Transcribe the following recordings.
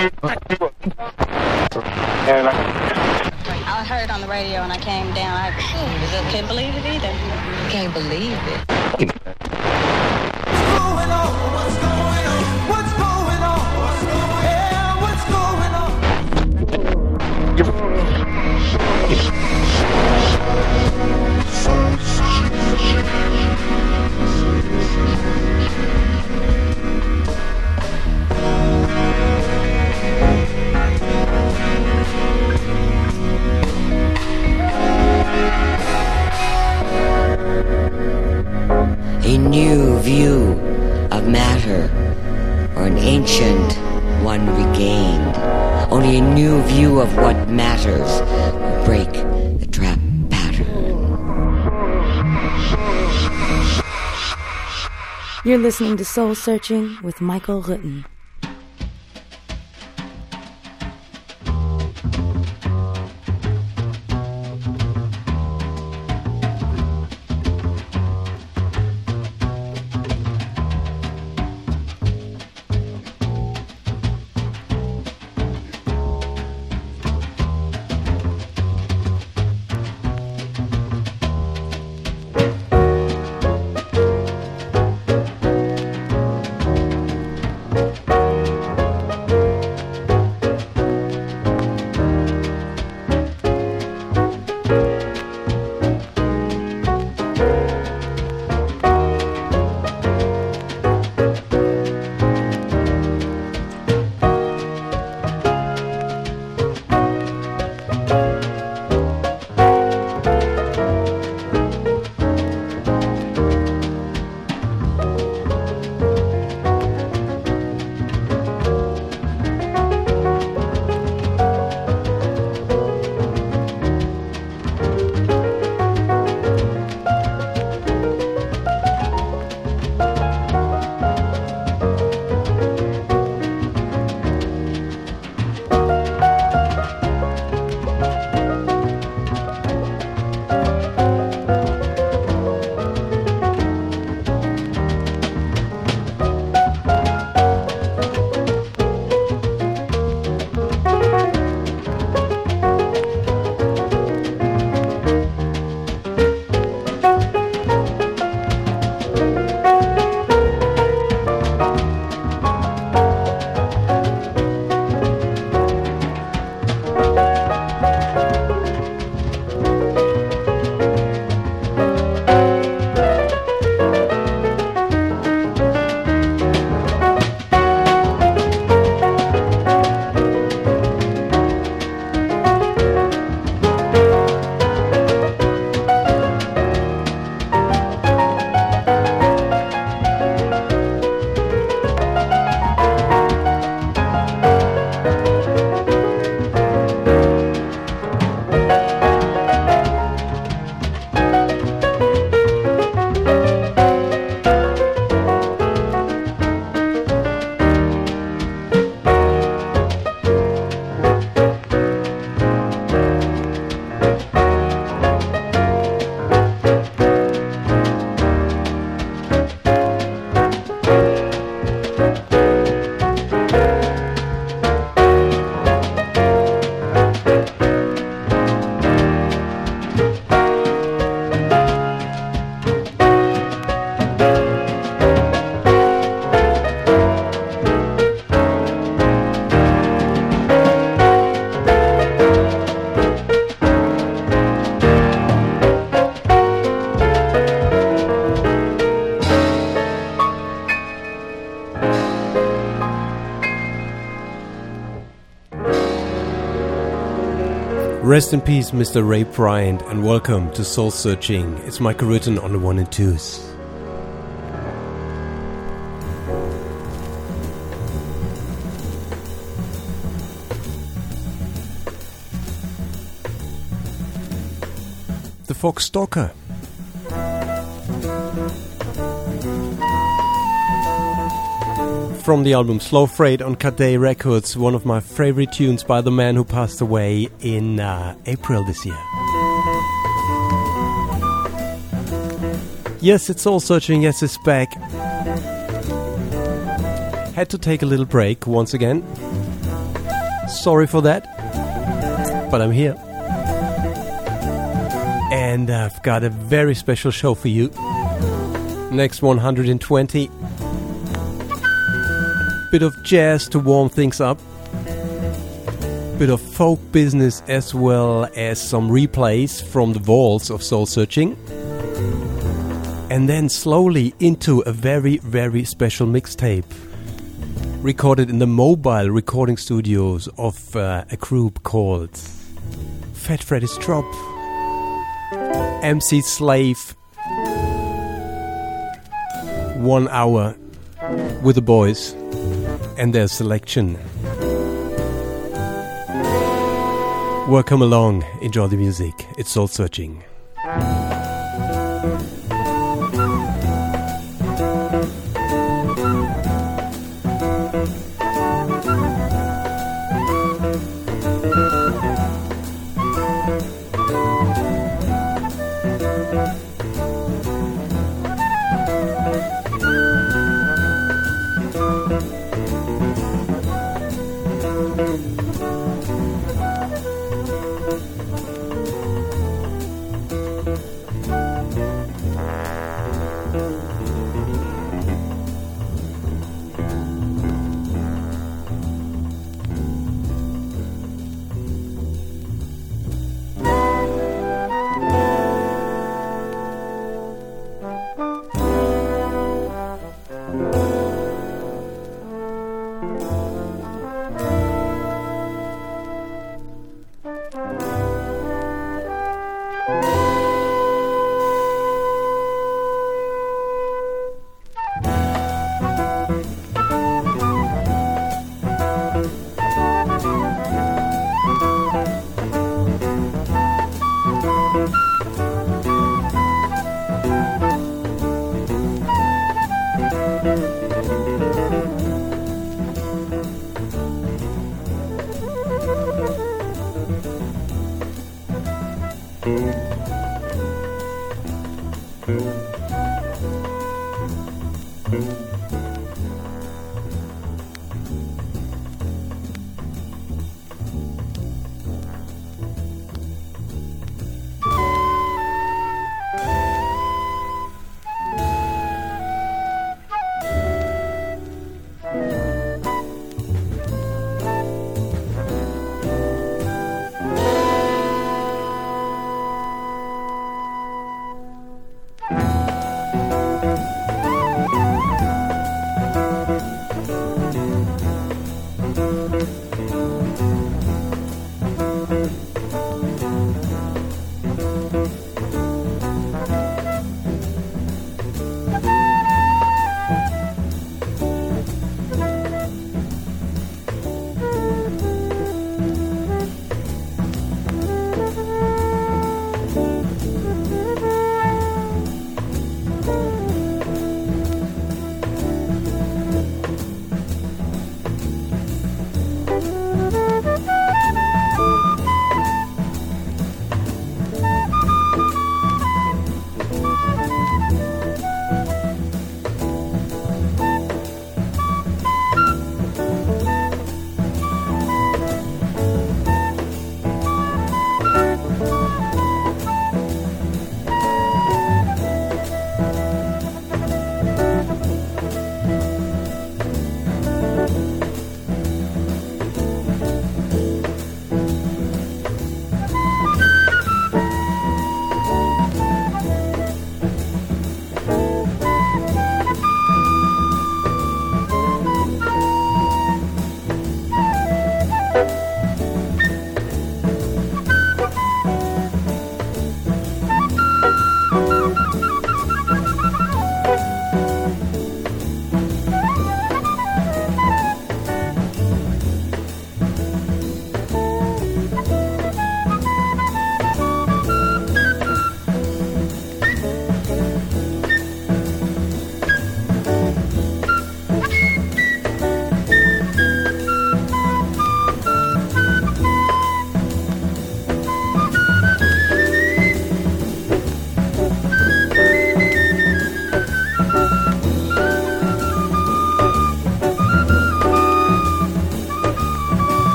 I heard it on the radio and I came down. I couldn't believe it either. Can't believe it. A new view of matter, or an ancient one regained. Only a new view of what matters will break the trap pattern. You're listening to Soul Searching with Michael Rutten. Rest in peace, Mr. Ray Bryant, and welcome to Soul Searching. It's Michael Rutten on the 1 and 2s. The Fox Stalker. From the album Slow Freight on Cat Records, one of my favorite tunes by the man who passed away in April this year. Yes, it's Soul Searching, yes, it's back. Had to take a little break once again. Sorry for that, but I'm here. And I've got a very special show for you. Next 120. Bit of jazz to warm things up. Bit of folk business as well as some replays from the vaults of Soul Searching. And then slowly into a very, very special mixtape. Recorded in the mobile recording studios of a group called Fat Freddy's Drop. MC Slave. 1 hour with the boys and their selection. Welcome along, enjoy the music. It's Soul Searching.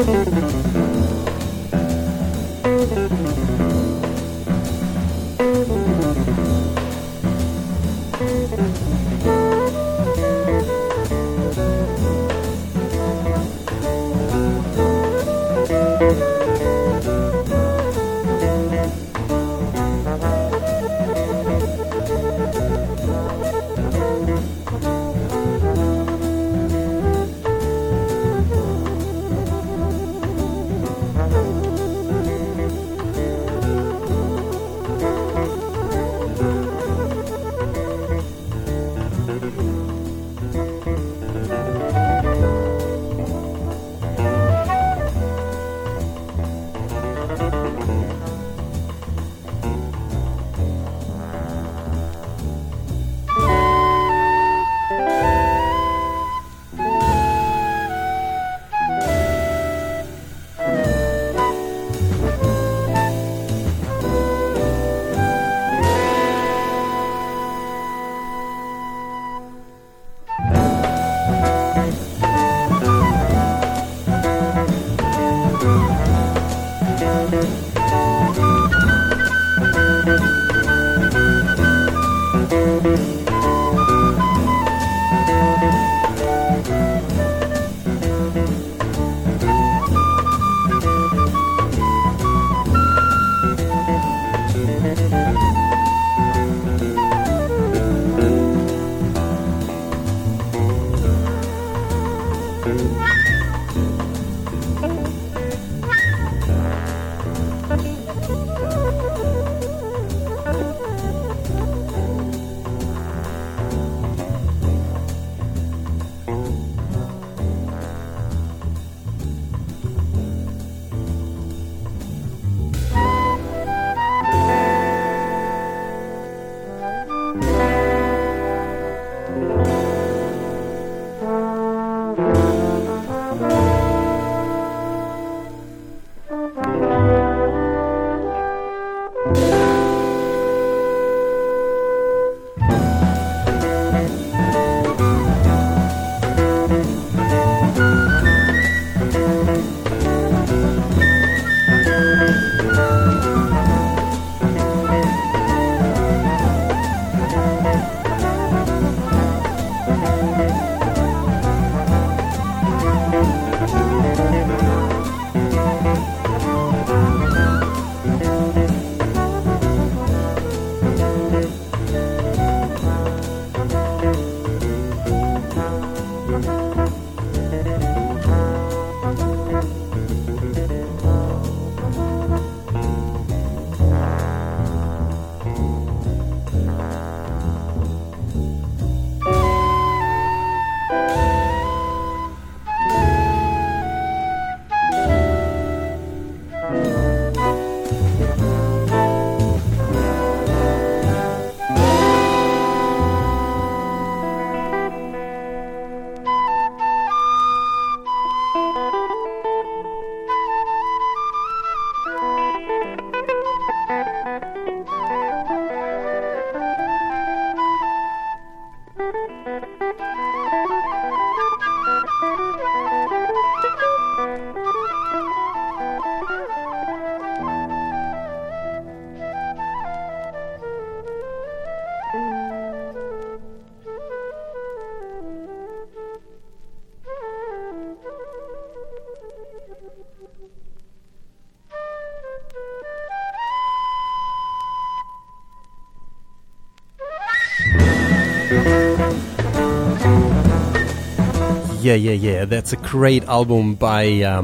Yeah. That's a great album by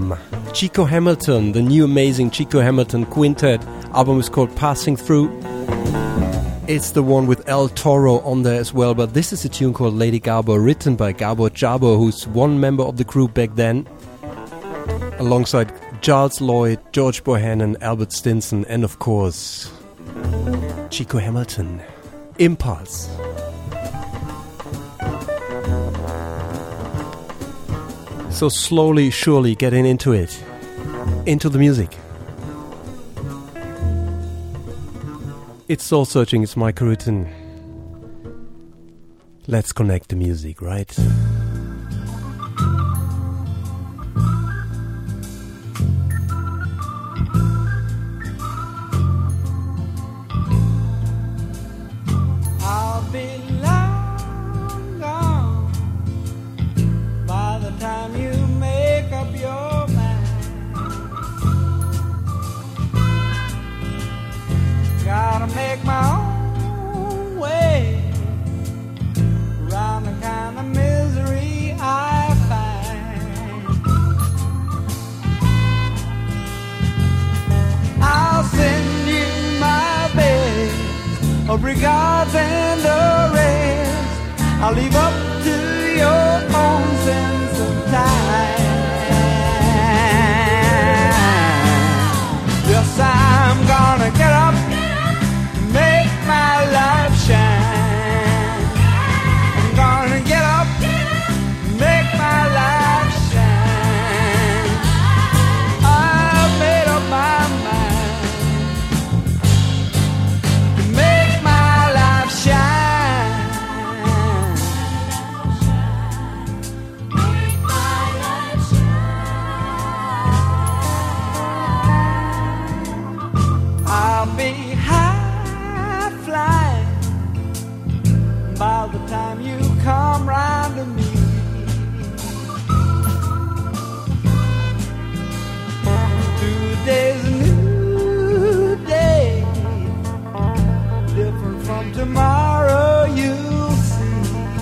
Chico Hamilton, the new amazing Chico Hamilton Quintet. Album is called Passing Through. It's the one with El Toro on there as well, but this is a tune called Lady Garbo, written by Gabor Jabo, who's one member of the group back then, alongside Giles Lloyd, George Bohannon, Albert Stinson, and of course, Chico Hamilton. Impulse. So slowly, surely getting into it, into the music. It's Soul Searching, it's Michael Rutten. Let's connect the music, right? of regards and the rest. I'll leave up to your own sense of time. Yes, I'm gonna get up, make my life shine. I'm gonna get up, make my life shine. I've made up my mind to make my life shine. Make my life shine. I'll be high flying by the time you come round to me. Today's a new day, different from tomorrow, you'll see.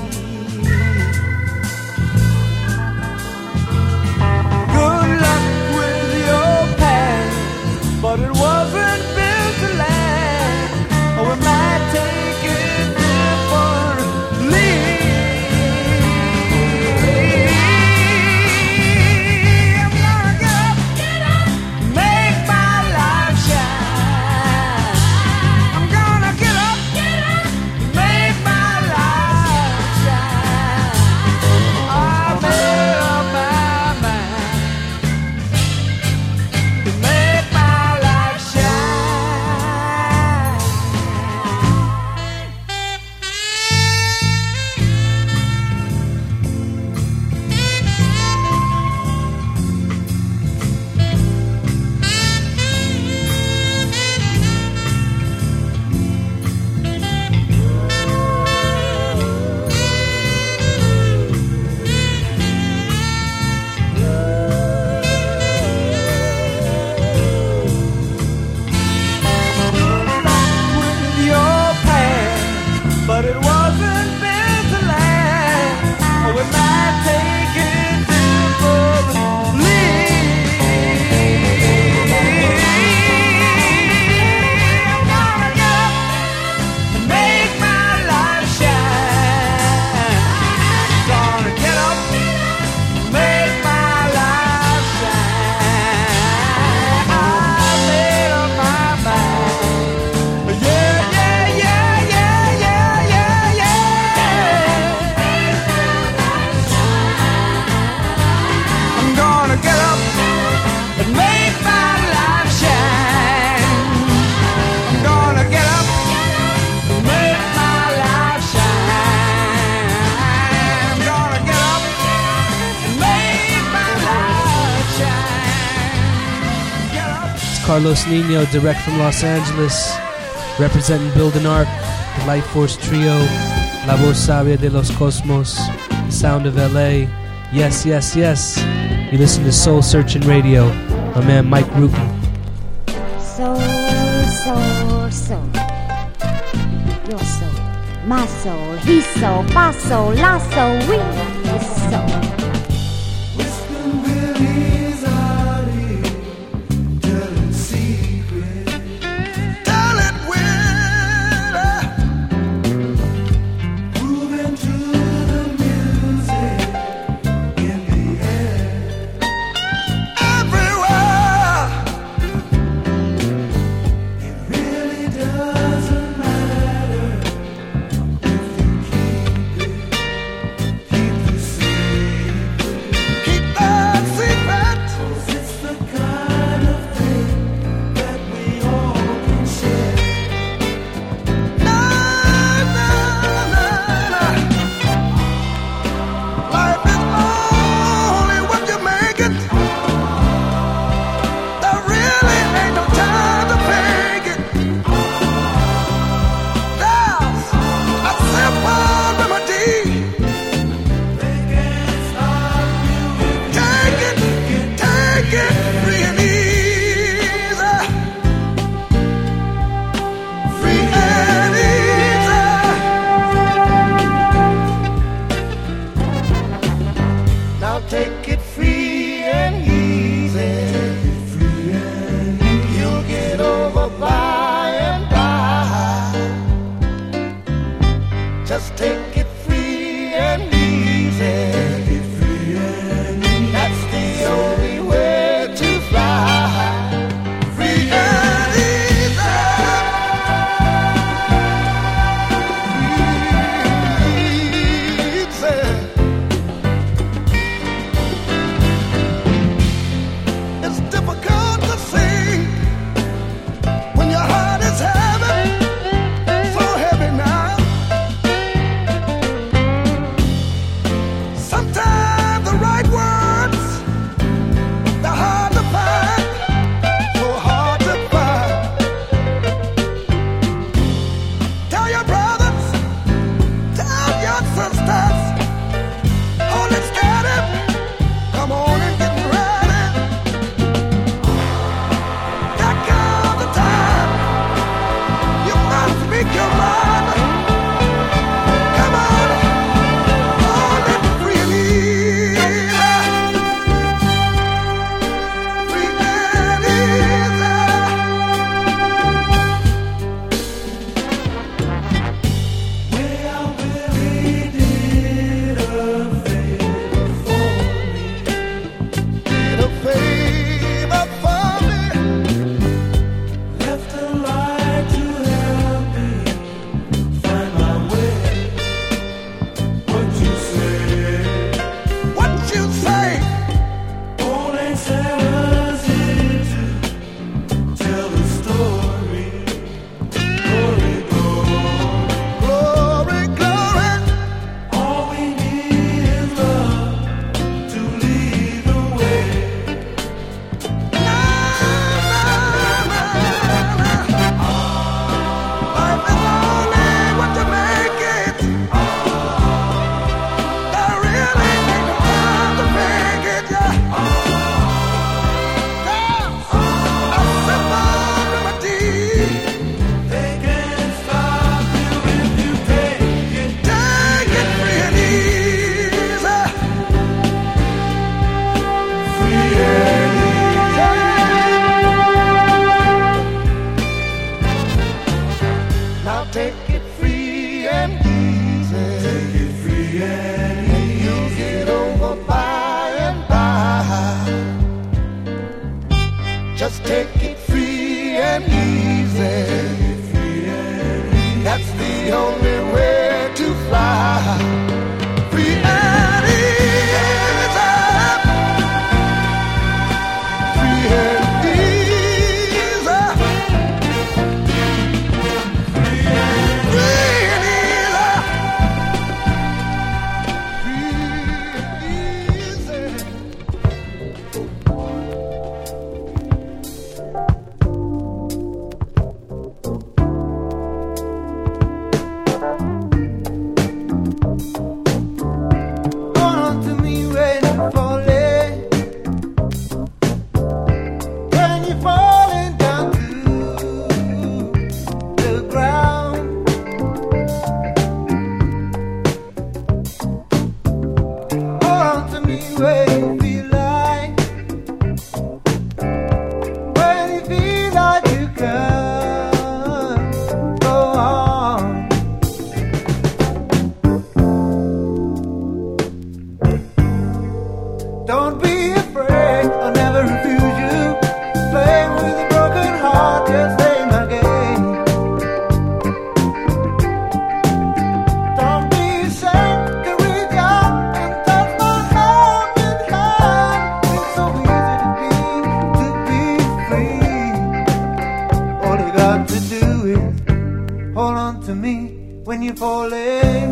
Good luck with your past, but it wasn't built to last. Or we might take it differently. I'm gonna get up, make my life shine. I'm gonna get up, make my life shine. I made up my mind to make my life shine. With your past, but it wasn't built to last. Or we might take it differently. I'm gonna get up and make my life shine. Gonna get up, make my life shine. I made up my mind. Yeah, yeah, yeah, yeah, yeah, yeah, yeah. I'm gonna get up and make my life shine. I'm gonna get up and make my life shine. I'm gonna get up and make my life shine. Get up. It's Carlos Nino, direct from Los Angeles, representing Building Arc, the Light Force Trio, La Voz Sabia de los Cosmos, the Sound of LA. Yes, yes, yes. You listen to Soul Searching Radio. My man Mike Rutan. Soul, soul, soul. Your soul, my soul, his soul, my soul, la soul, we, his soul. Tell it with moving to the music in the air. Everywhere. It really doesn't matter if you keep the same. Just take it free and easy. That's the only way to fly. Free and easy. Free and easy. Free and easy. Don't be afraid, I'll never refuse you. Playing with a broken heart, just play my game. Don't be ashamed to reach out and touch my helping hand. It's so easy to be free. All you got to do is hold on to me when you fall in.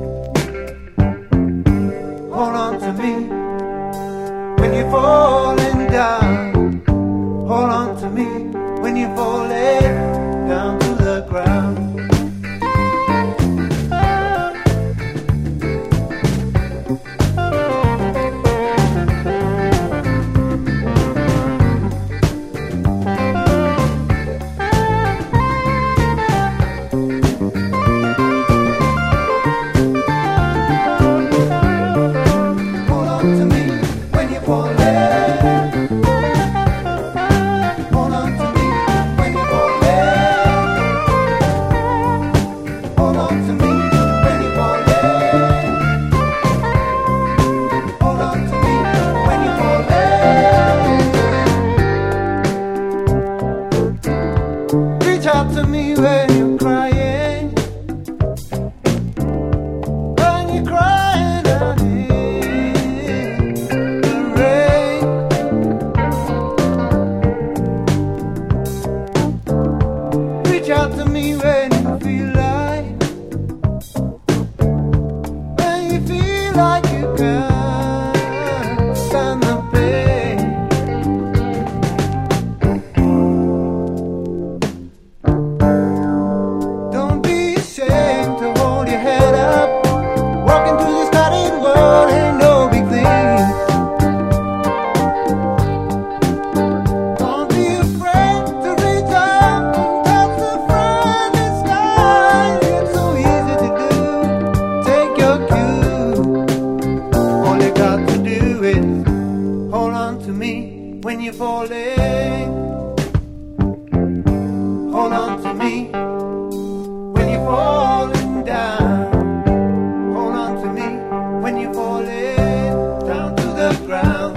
Hold on to me when you're falling down. Hold on to me when you're falling down to the ground. Hold on to me when you're falling. Hold on to me when you're falling. Hold on to me when you're falling. Hold on to me when you're falling. Reach out to me when you're crying. When you're crying out in the rain. Reach out to me when you feel like you can't stand the pain. Don't be ashamed to hold your head up. Walking through this crowded world ain't no big thing. Don't be afraid to reach out and touch the friendly sky. It's so easy to do. Take your cue. All you got to do is hold on to me when you're falling. Hold on to me when you're falling down. Hold on to me when you're falling down to the ground.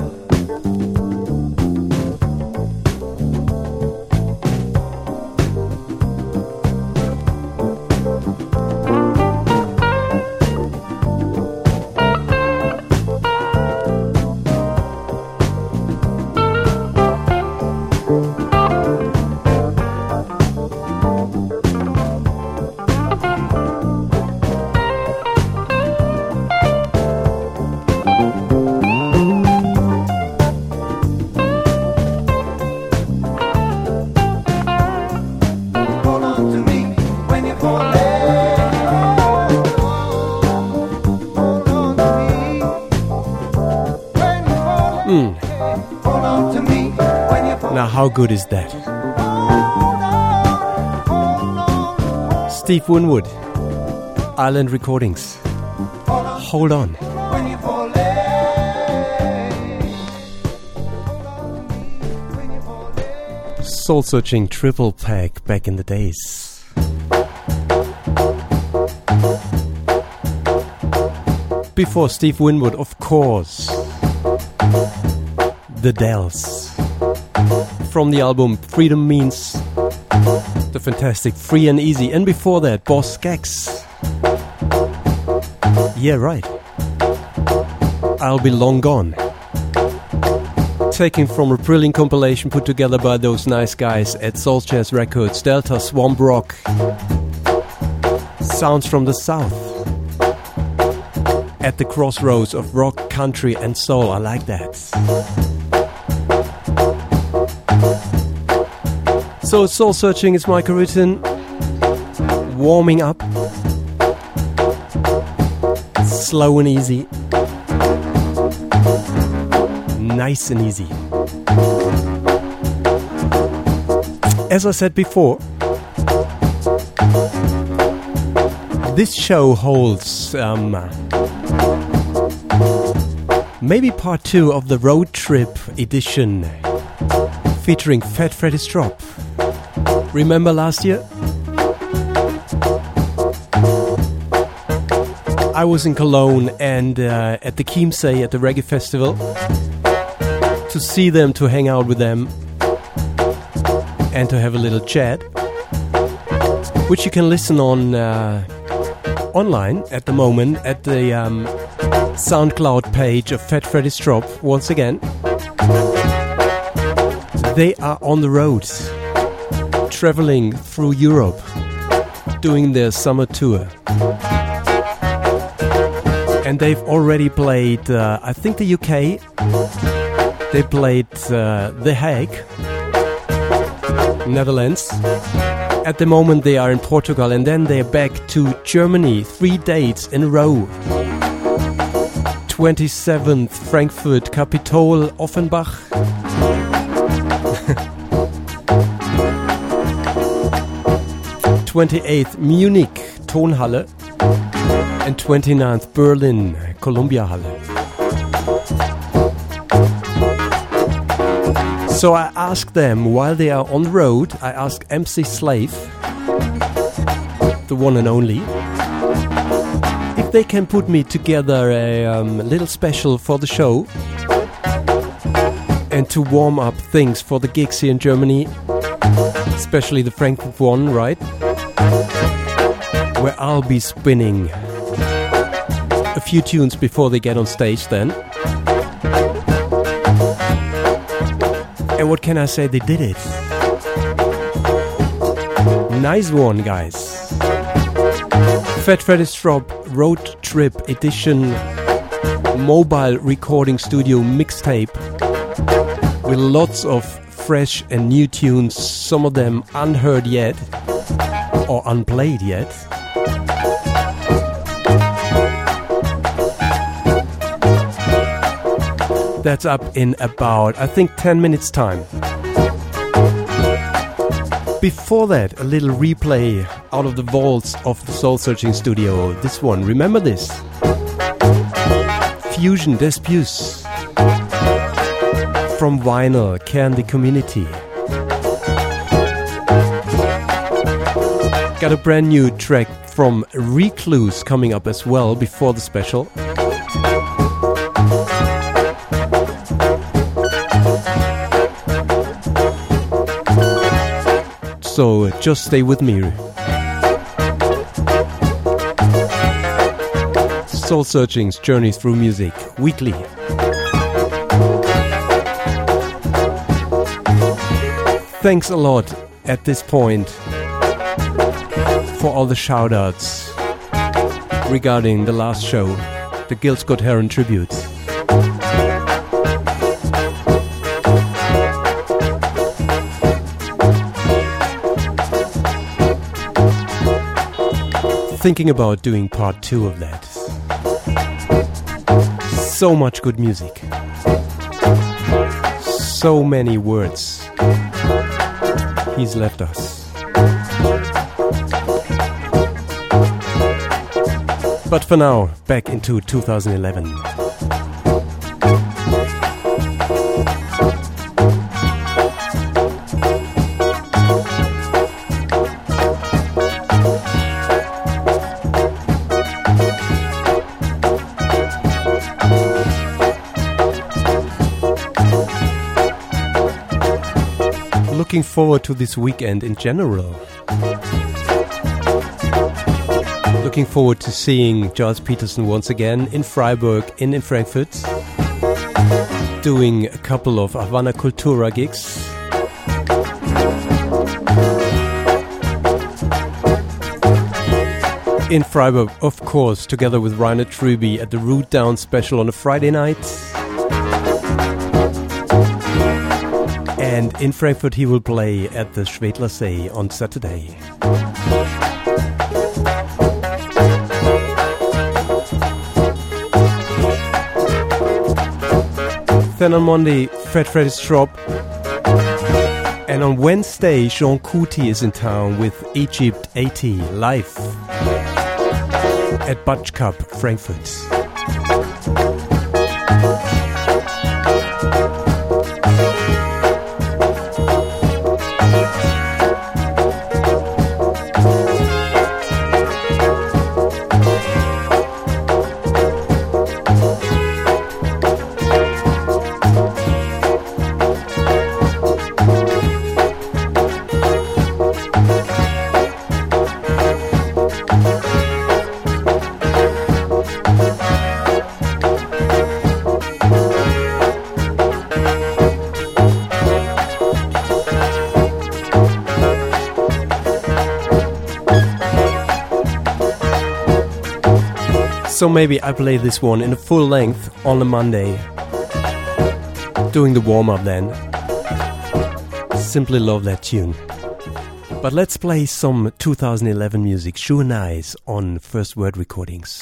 Hold on to me when you're falling. Hold on to me when you're falling. Hold on to me when you're falling. Now, how good is that? Steve Winwood, Island Recordings. Hold on. When you're falling. Soul Searching triple pack back in the days. Before Steve Winwood, of course, The Dells. from the album Freedom Means, the fantastic Free and Easy. And before that, Boss Skaggs. Yeah, right. I'll Be Long Gone. Taken from a brilliant compilation put together by those nice guys at Soul Jazz Records, Delta Swamp Rock. Sounds from the South. At the crossroads of rock, country and soul. I like that. So Soul Searching is Michael Rutten. Warming up. Slow and easy. Nice and easy. As I said before, this show holds maybe part 2 of the road trip edition featuring Fat Freddy Strop. Remember last year? I was in Cologne and at the Chiemsee at the Reggae Festival to see them, to hang out with them and to have a little chat, which you can listen on online at the moment at the SoundCloud page of Fat Freddy Strop. Once again, they are on the road, traveling through Europe, doing their summer tour. And they've already played, I think, the UK. They played The Hague, Netherlands. At the moment they are in Portugal, and then they're back to Germany. 3 dates in a row. 27th Frankfurt Capitol Offenbach. 28th Munich Tonhalle. And 29th Berlin Columbia Halle. So I asked them, while they are on the road, I asked MC Slave, the one and only, if they can put me together a little special for the show and to warm up things for the gigs here in Germany, especially the Frankfurt one, right? Where I'll be spinning a few tunes before they get on stage then. And what can I say? They did it. Nice one, guys. Fat Freddy Strop Road Trip Edition mobile recording studio mixtape with lots of fresh and new tunes, some of them unheard yet or unplayed yet. That's up in about, I think, 10 minutes time. Before that, a little replay out of the vaults of the Soul Searching studio. This one, remember this? Fusion des Puces from Vinyl, Can the Community. Got a brand new track from Recluse coming up as well before the special. So just stay with me. Soul Searching's Journey Through Music, weekly. Thanks a lot at this point for all the shout-outs regarding the last show, the Gil Scott-Heron tribute. Thinking about doing part 2 of that. So much good music. So many words he's left us. But for now, back into 2011. looking forward to this weekend in general. Looking forward to seeing Gilles Peterson once again in Freiburg and in Frankfurt, doing a couple of Havana Cultura gigs. In Freiburg, of course, together with Rainer Trüby at the Root Down special on a Friday night. And in Frankfurt he will play at the Schwedler See on Saturday. Then on Monday, Freddy's Shop. And on Wednesday, Jean Couty is in town with Egypt 80 live at Butch Cup, Frankfurt. So maybe I play this one in a full length on a Monday, doing the warm-up then. Simply love that tune. But let's play some 2011 music, Shoe and Eyes on First Word Recordings.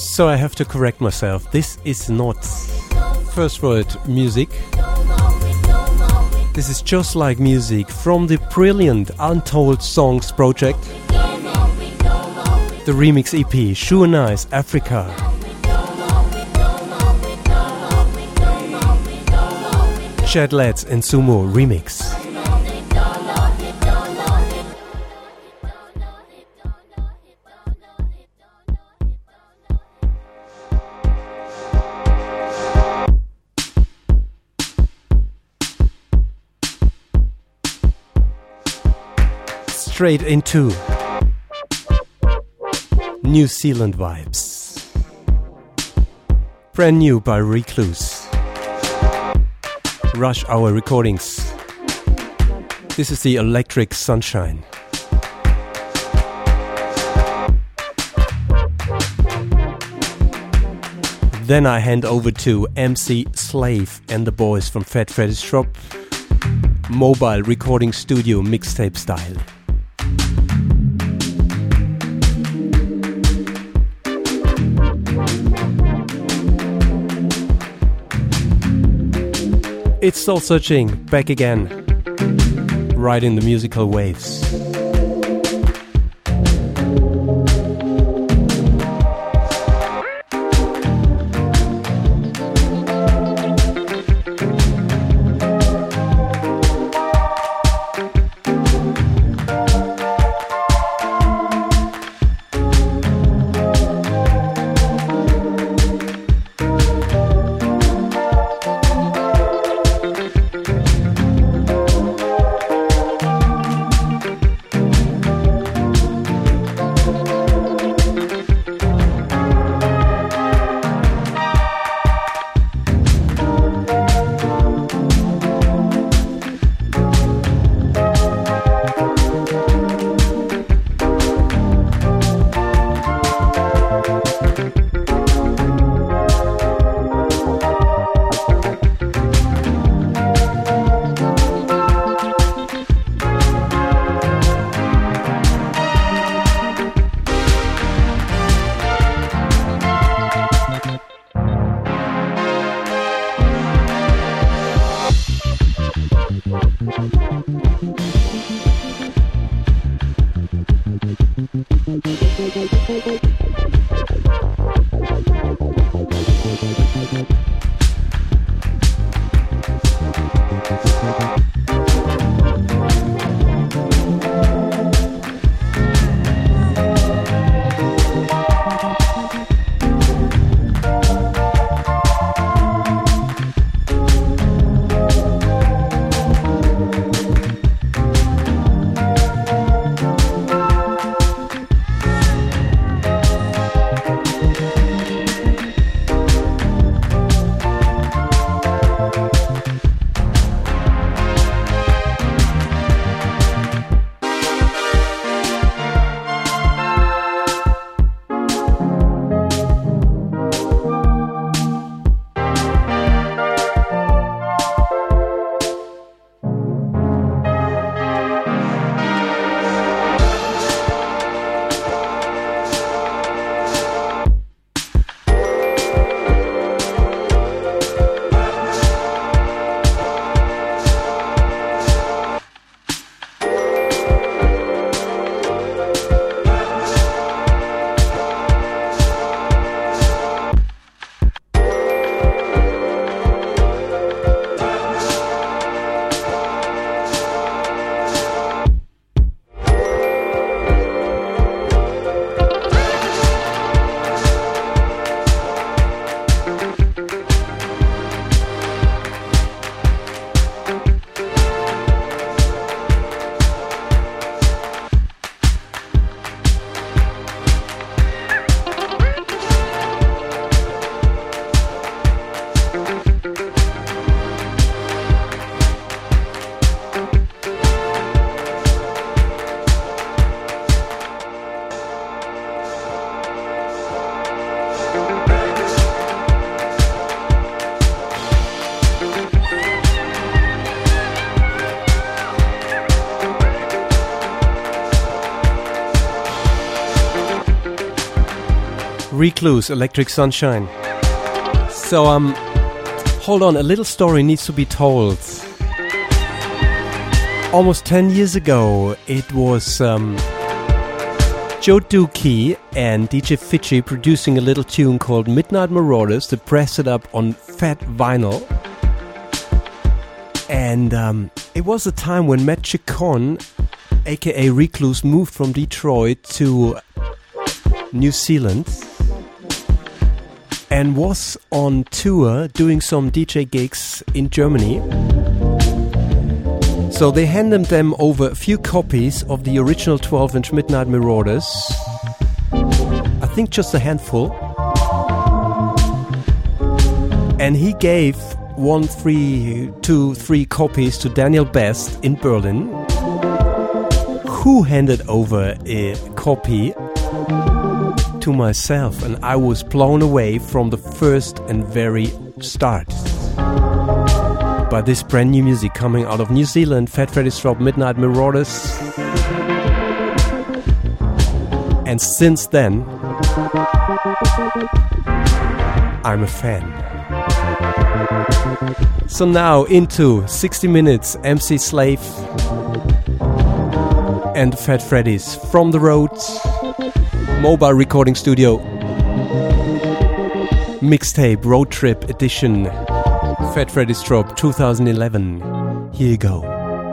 So I have to correct myself. This is not First Word music. This is Just Like Music from the brilliant Untold Songs project. The remix EP, Sure Nice Africa. Chad Letts and Sumo remix. Straight into New Zealand vibes. Brand new by Recluse. Rush Hour Recordings. This is the Electric Sunshine. Then I hand over to MC Slave and the boys from Fat Freddy's Shop. Mobile recording studio mixtape style. It's Soul Searching, back again, riding the musical waves. Recluse, Electric Sunshine. So, hold on, a little story needs to be told. Almost 10 years ago, it was Joe Dookie and DJ Fitchy producing a little tune called Midnight Marauders to press it up on fat vinyl. And it was a time when Matt Chacon, aka Recluse, moved from Detroit to New Zealand and was on tour doing some DJ gigs in Germany. So they handed them over a few copies of the original 12-inch Midnight Marauders. I think just a handful. And he gave 3 copies to Daniel Best in Berlin, who handed over a copy to myself, and I was blown away from the first and very start by this brand new music coming out of New Zealand. Fat Freddy's Drop, Midnight Marauders. And since then, I'm a fan. So now into 60 Minutes, MC Slave and Fat Freddy's from the road, mobile recording studio, mixtape, road trip edition, Fat Freddy's Drop 2011. Here you go.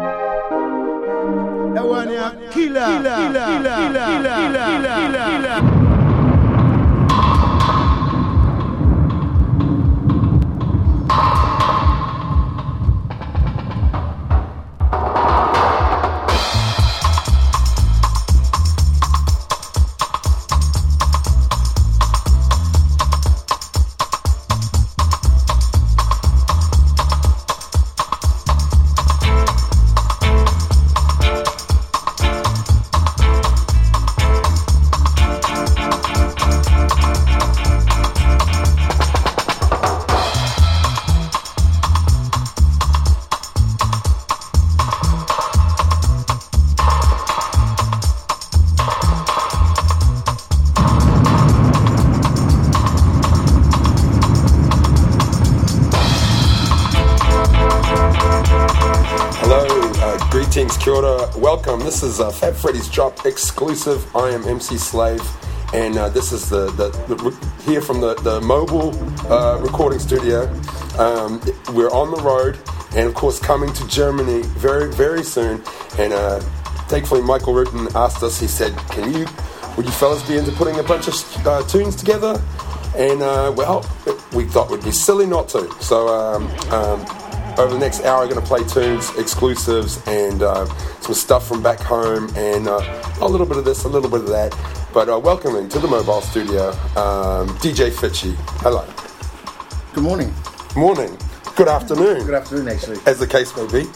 Welcome. This is Fat Freddy's Drop exclusive. I am MC Slave, and this is the here from the mobile recording studio. We're on the road, and of course coming to Germany very, very soon. And thankfully, Michael Rutten asked us. He said, would you fellas be into putting a bunch of tunes together?" And well, we thought it would be silly not to. So over the next hour, I'm going to play tunes, exclusives, and some stuff from back home, and a little bit of this, a little bit of that. But welcoming to the mobile studio, DJ Fitchy. Hello. Good morning. Morning. Good afternoon. Good afternoon, actually. As the case may be.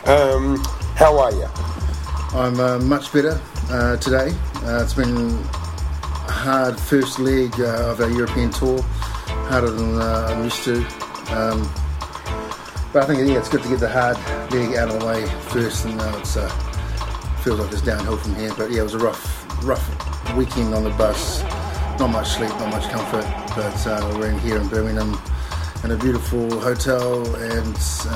How are you? I'm much better today. It's been a hard first leg of our European tour, harder than I'm used to. But I think it's good to get the hard leg out of the way first, and now it feels like it's downhill from here. But yeah, it was a rough weekend on the bus. Not much sleep, not much comfort. But we're in here in Birmingham in a beautiful hotel, and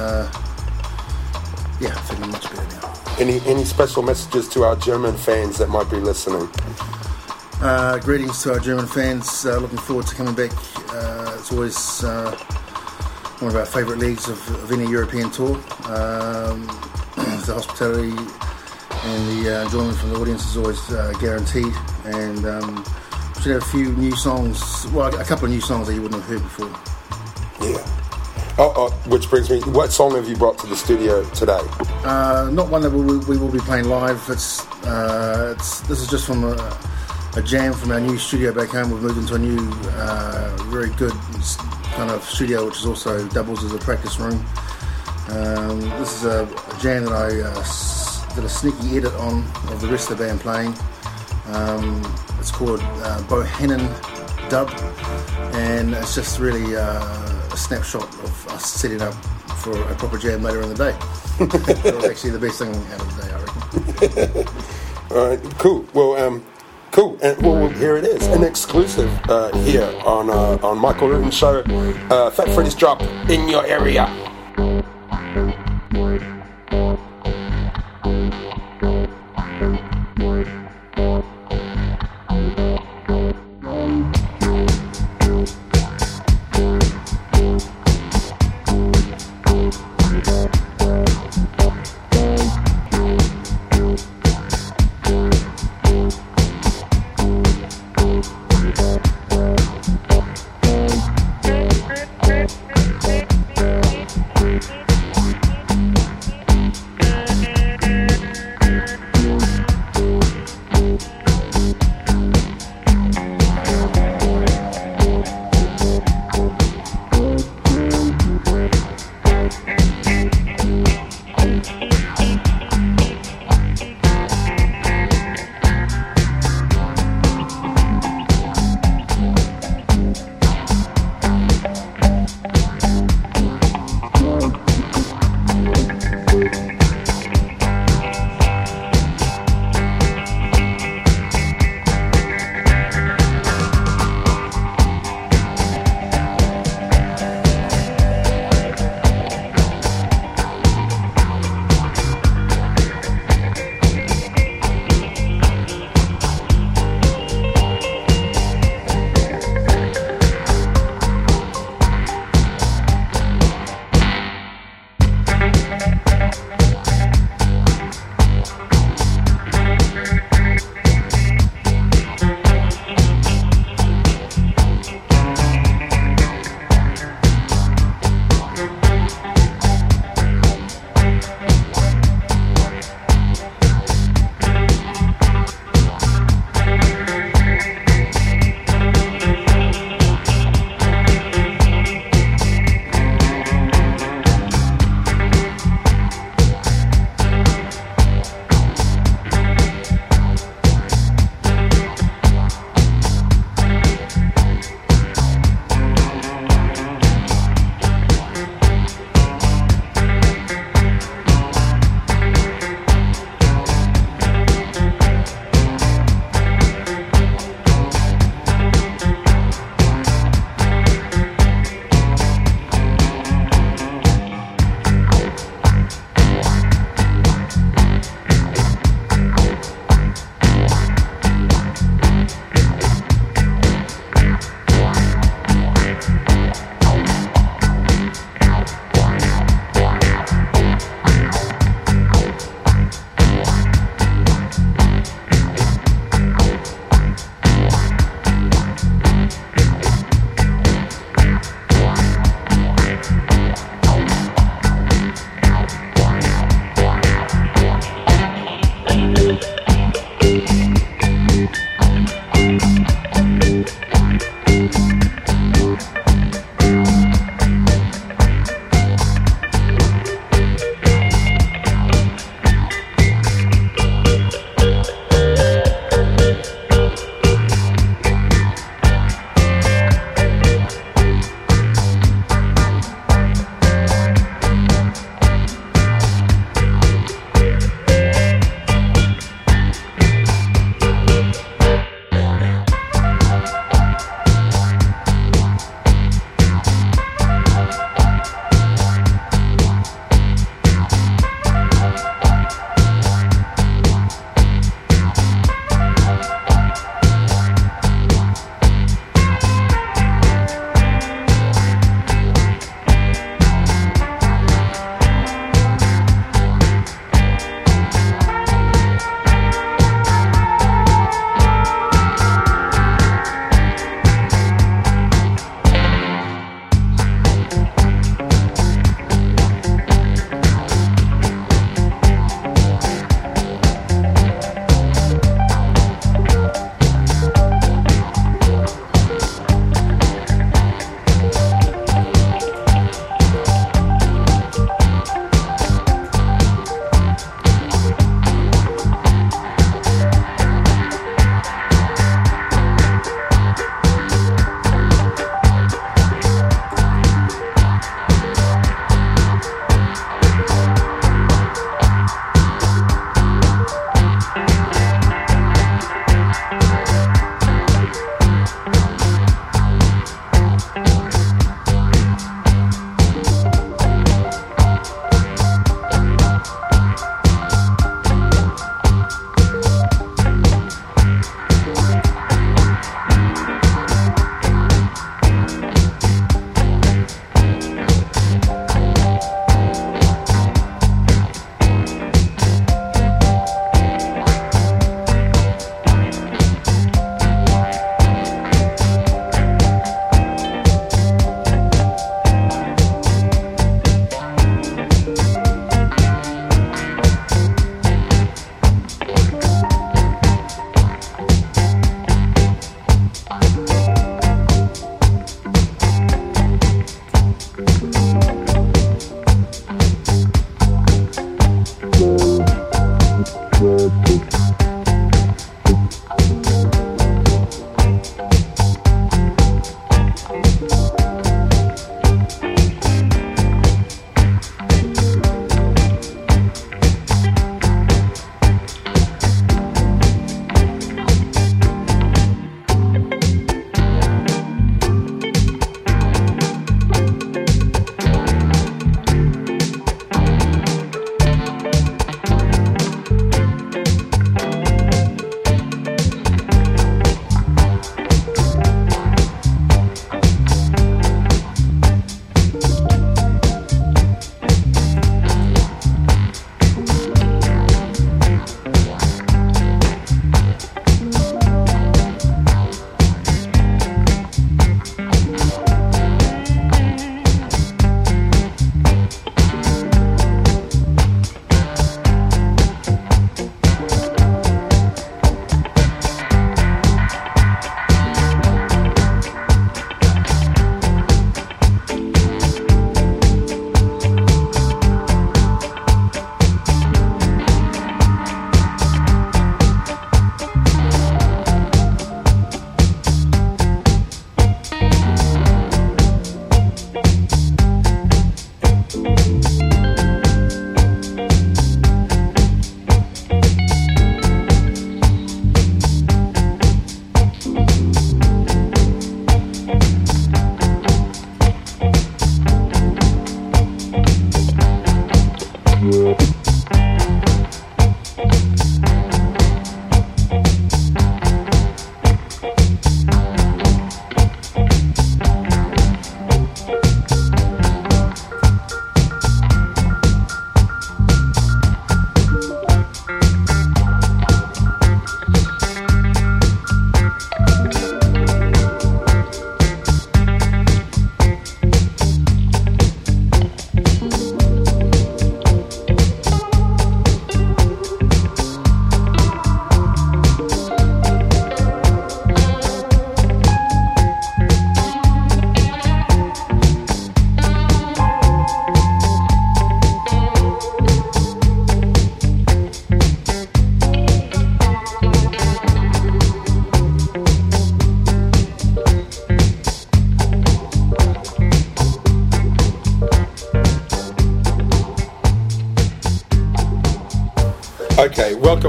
yeah, feeling much better now. Any special messages to our German fans that might be listening? Greetings to our German fans. Looking forward to coming back. It's always one of our favourite leagues of any European tour. The hospitality and the enjoyment from the audience is always guaranteed. And we should have a few new songs, well, a couple of new songs that you wouldn't have heard before. Yeah. Which brings me, what song have you brought to the studio today? Not one that we will be playing live. This is just from a jam from our new studio back home. We've moved into a new, very good kind of studio, which is also doubles as a practice room. This is a jam that I did a sneaky edit on of the rest of the band playing. It's called Bohannon Dub, and it's just really a snapshot of us setting up for a proper jam later in the day. It was actually the best thing out of the day, I reckon. All right, cool. Well, Cool, and well, here it is, an exclusive here on Michael Rutten Show. Fat Freddy's drop in your area.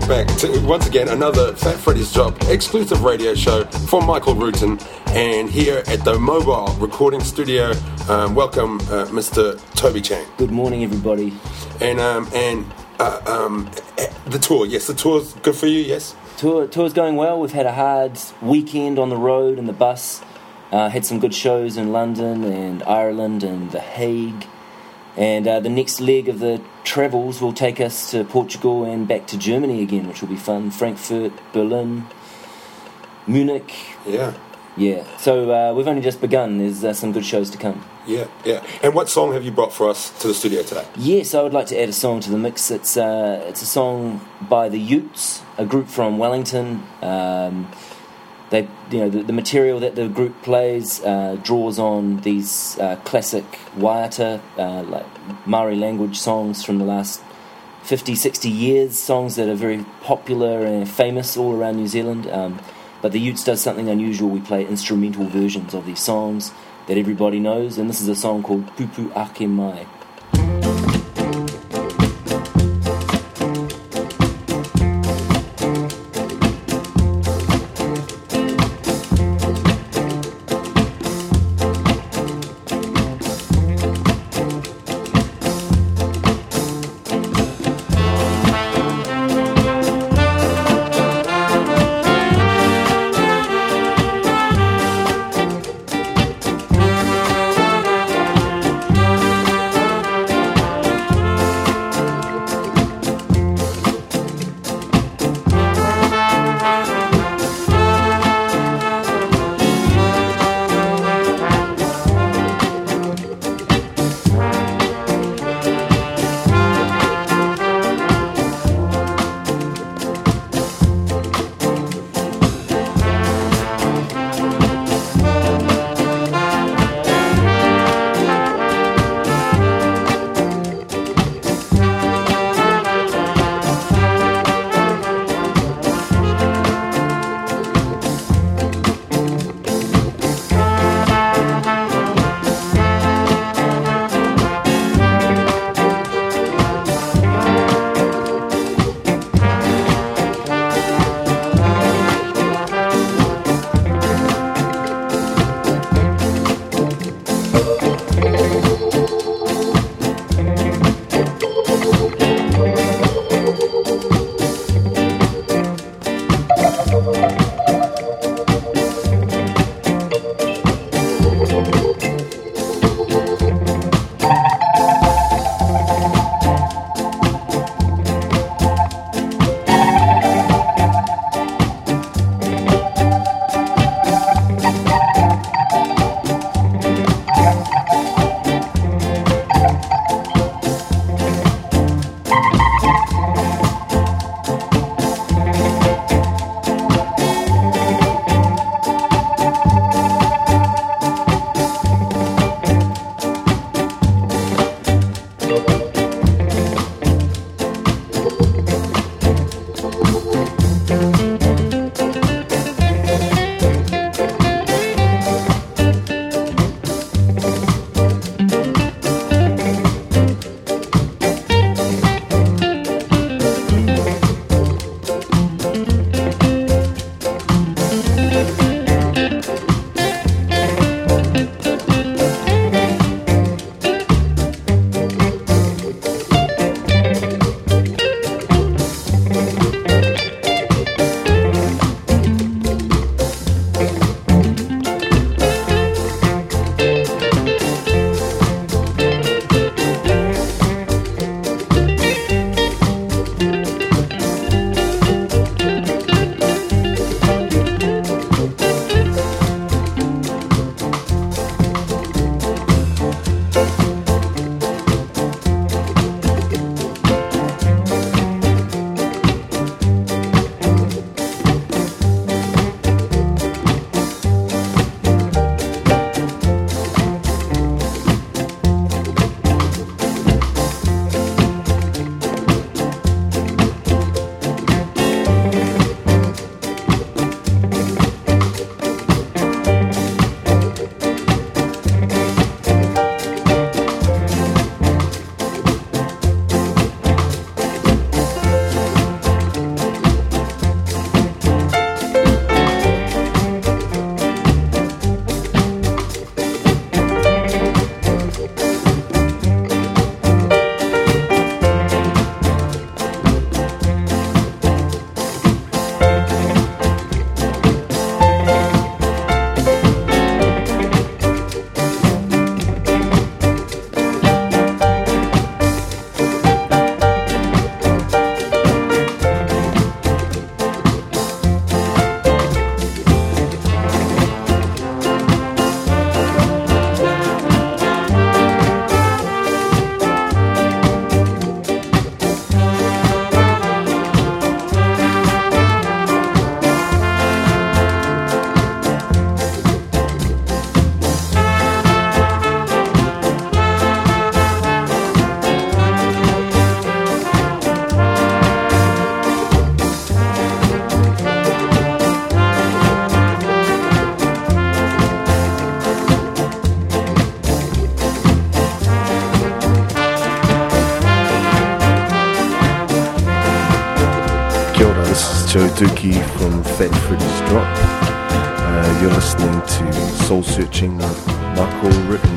welcome back to, once again, another Fat Freddy's Job exclusive radio show for Michael Rutan. And here at the Mobile Recording Studio, welcome Mr. Toby Chang. Good morning, everybody. And the tour, yes, the tour's good for you, yes? Tour's going well. We've had a hard weekend on the road in the bus. Had some good shows in London and Ireland and The Hague. And the next leg of the travels will take us to Portugal and back to Germany again, which will be fun. Frankfurt, Berlin, Munich. Yeah. Yeah. So we've only just begun. There's some good shows to come. Yeah, yeah. And what song have you brought for us to the studio today? Yes, I would like to add a song to the mix. It's a song by the Utes, a group from Wellington. They, the material that the group plays draws on these classic waiata, like Maori language songs from the last 50, 60 years, songs that are very popular and famous all around New Zealand. But the Utes does something unusual. We play instrumental versions of these songs that everybody knows, and this is a song called Pupu Ake Mai. Joe Dookie from Fat Freddy's Drop. You're listening to Soul Searching with Michael Ritten.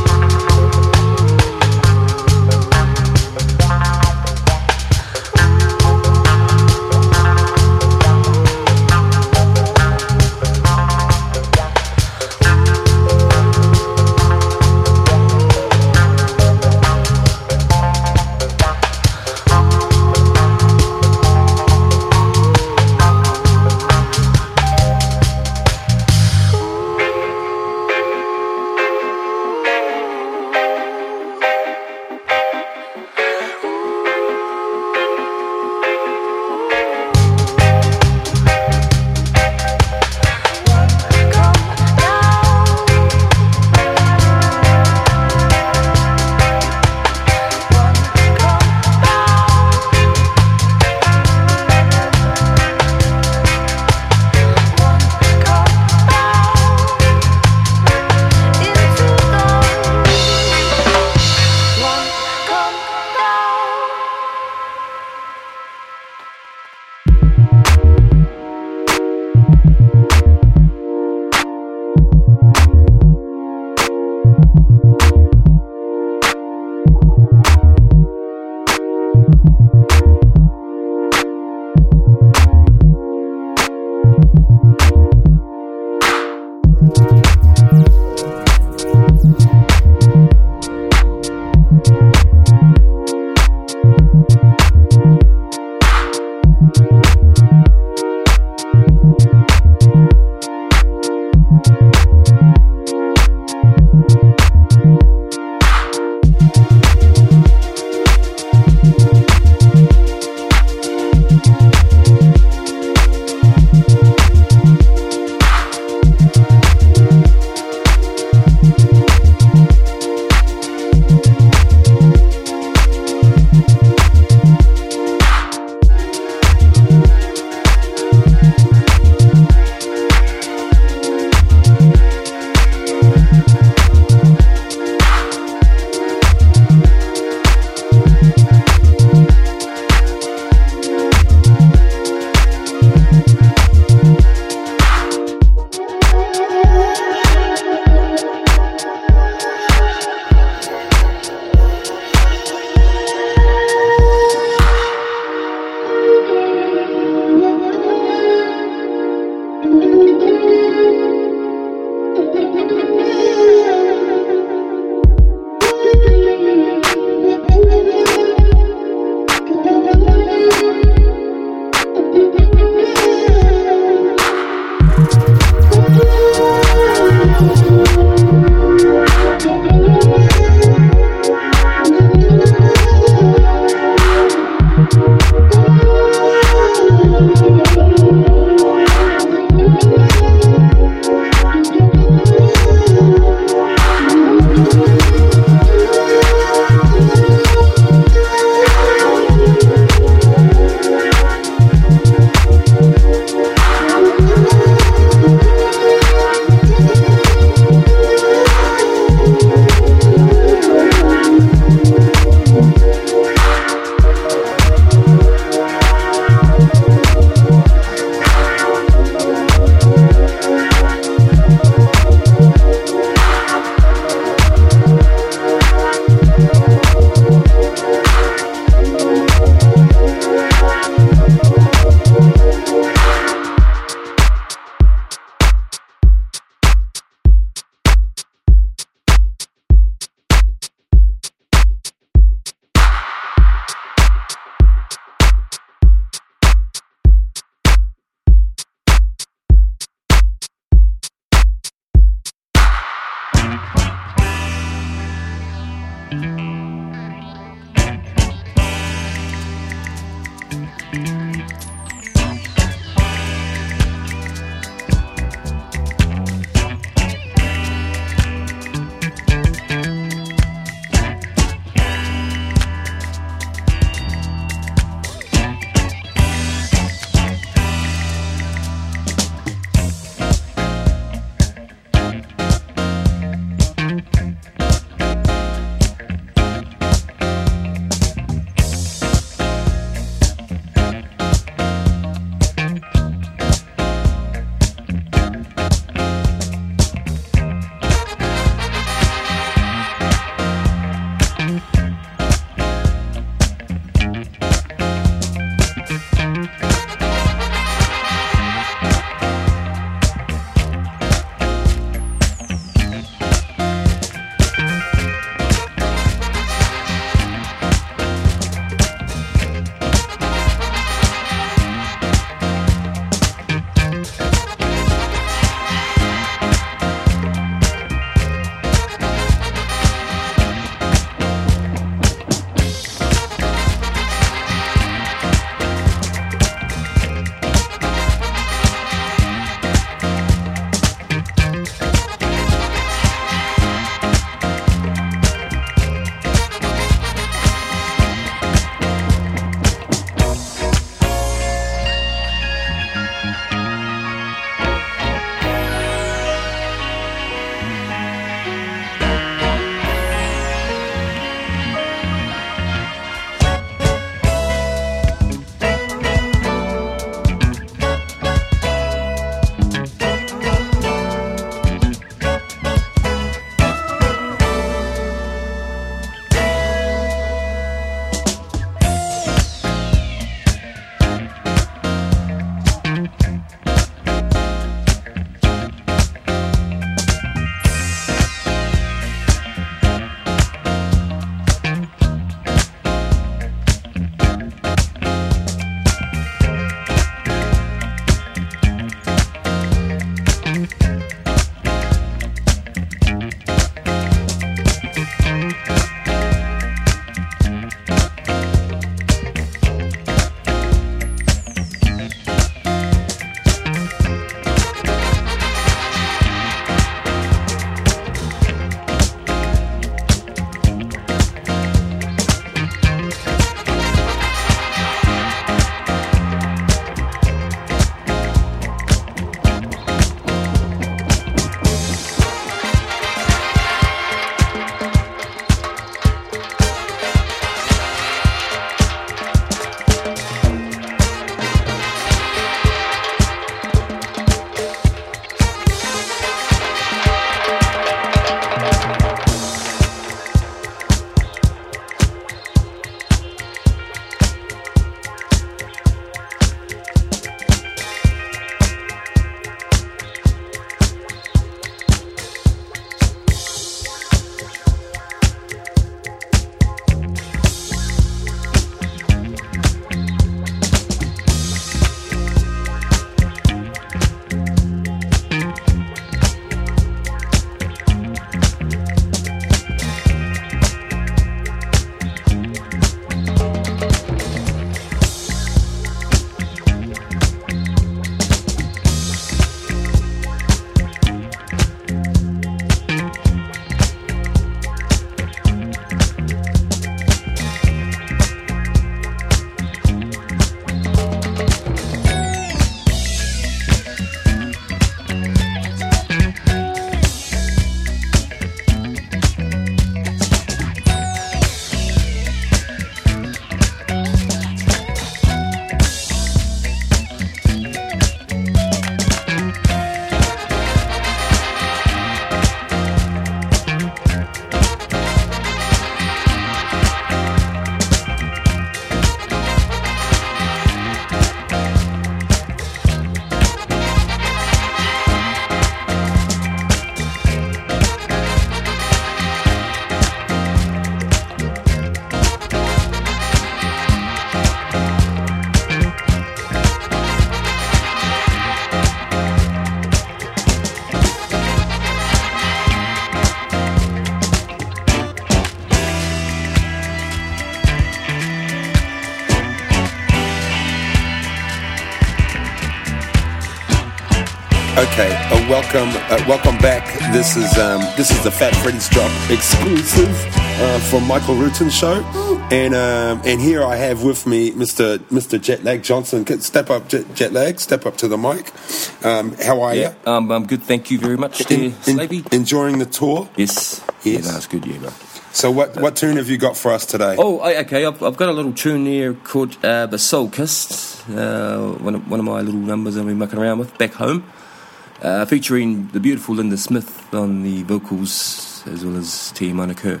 Okay, welcome back. This is the Fat Freddy's Drop exclusive from Michael Rutan's show, and here I have with me Mr. Jetlag Johnson. Step up, Jetlag. Step up to the mic. How are you? I'm good, thank you very much, Slavey. Enjoying the tour? Yes. Yeah, that's good. Yeah, man. So what tune have you got for us today? Oh, okay. I've got a little tune here called "The Soul Kissed." One of my little numbers I've been mucking around with back home. Featuring the beautiful Linda Smith on the vocals, as well as T. Monaco.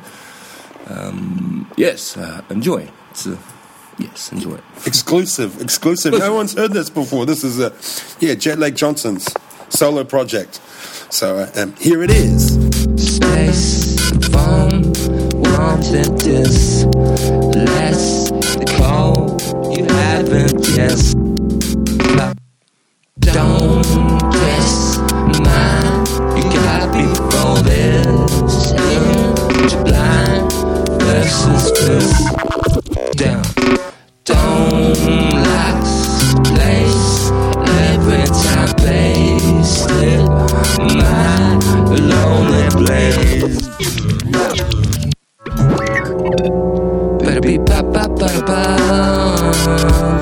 Enjoy. Yes, enjoy it. Exclusive. No one's heard this before. This is Jetlag Johnson's solo project. So here it is. Space, phone, wanted this. Less the call you haven't guessed. Don't guess mine. You got before this. Into blind versus twist. Down. Don't like place. Every time place it. My lonely place. Better be ba ba ba ba.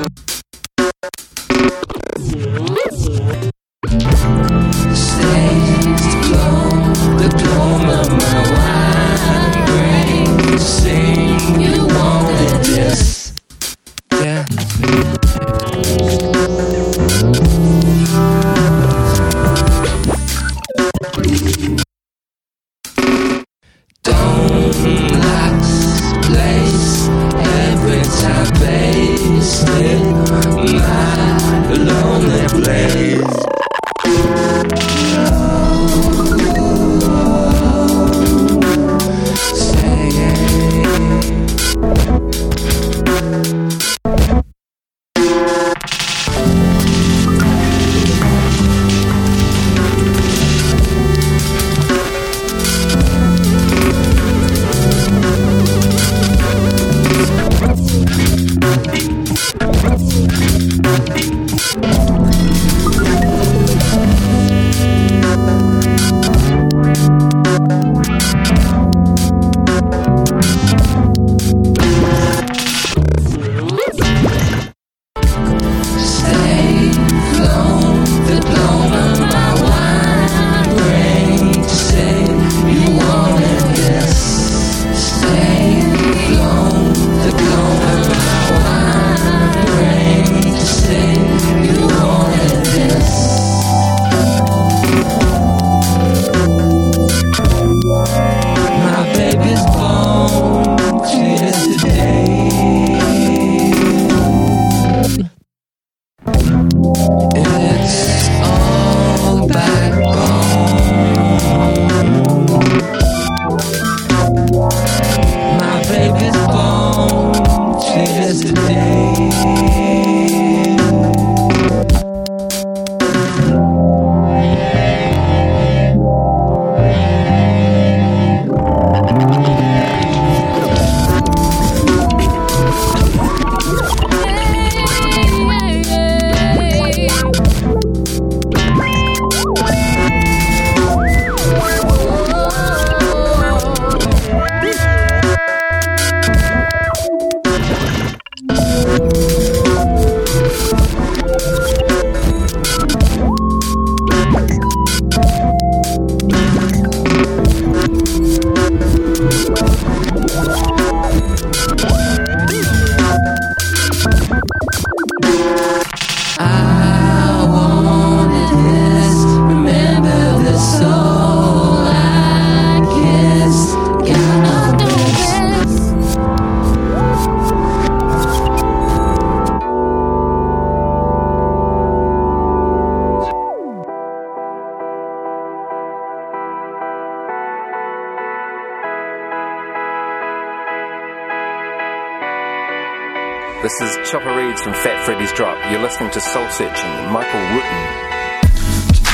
This is Chopper Reeds from Fat Freddy's Drop. You're listening to Soul Searching, Michael Rutan.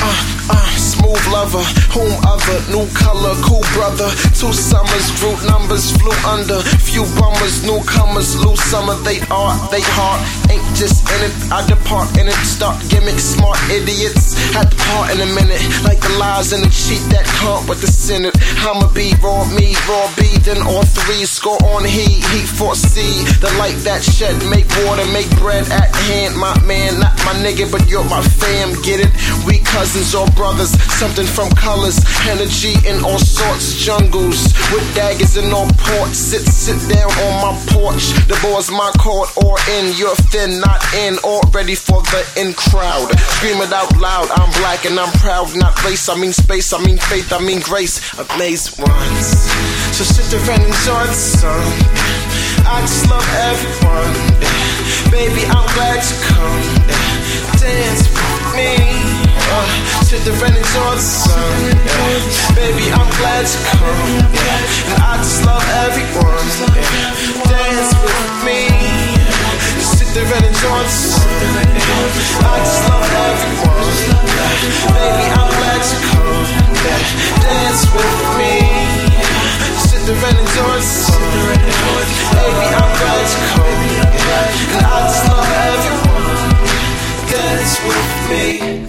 Smooth lover, whom other, new color, cool brother. 2 summers, group numbers flew under. Few bummers, newcomers, loose summer. They heart ain't just in it. I depart in it, start gimmicks, smart idiots. Had to part in a minute, like the lies and the cheat that can't with the Senate. I'ma be raw me, raw B, then all 3 score on heat foresee the light that shed, make water, make bread at hand. My man, not my nigga, but you're my fam, get it? We cousins or brothers, something from colors, energy in all sorts, jungles with daggers in all ports. Sit down on my porch. The boy's my court or in. You're thin, not in, or ready for the in crowd. Scream it out loud. I'm black and I'm proud. Not race, I mean space, I mean faith, I mean grace. Amazed ones. So sit there and enjoy the sun. I just love everyone. Baby, I'm glad you come. Dance with me. Sit there and enjoy the sun. Baby, I'm glad you come. And I just love everyone. Dance with me. Sit there and enjoy the sun. I just love everyone. Baby, I'm glad you come. Dance with me. Sit there and enjoy the sun. Baby, I'm glad you come. And I just love everyone. Dance with me.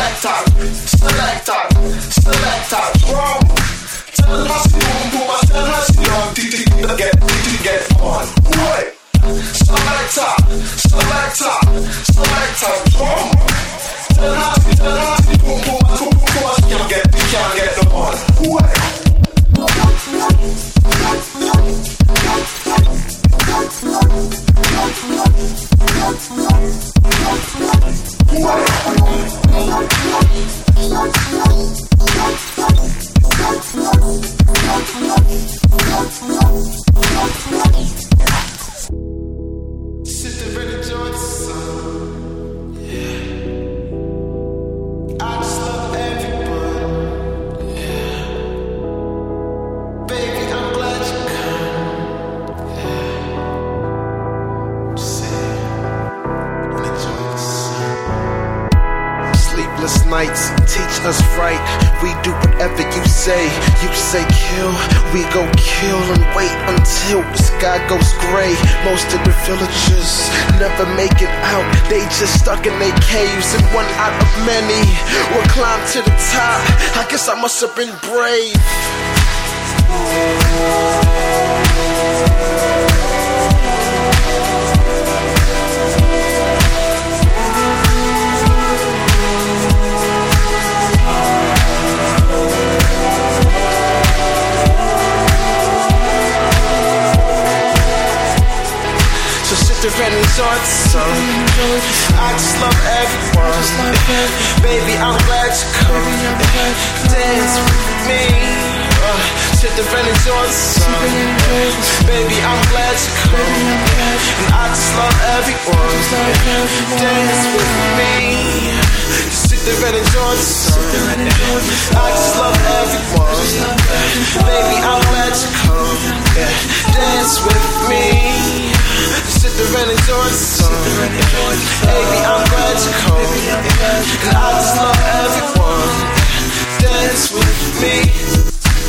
Select, wrong. Tell her how she boom, tell her she on, get on. Wait. Select, wrong. Tell her she boom, can't get no on. Wait. Sit there and enjoy the sun. Yeah. I just love everybody. Yeah. Baby, I'm glad you come. Yeah. Sit and enjoy the sun. Sleepless nights teach us right. We do whatever you say. You say kill, we go kill and wait until the sky goes gray. Most of the villagers never make it out. They just stuck in their caves, and one out of many will climb to the top. I guess I must have been brave. And enjoy the sun. I just love everyone. Baby, I'm glad you come. Dance with me. Sit there and enjoy the sun. Baby, I'm glad you come. And I just love everyone. Dance with me. Sit there and enjoy the sun. I just love everyone. Baby, I'm glad you come. Dance with me. Sit there and enjoy the sun. Baby, I'm glad you come. And I just love everyone. Dance with me.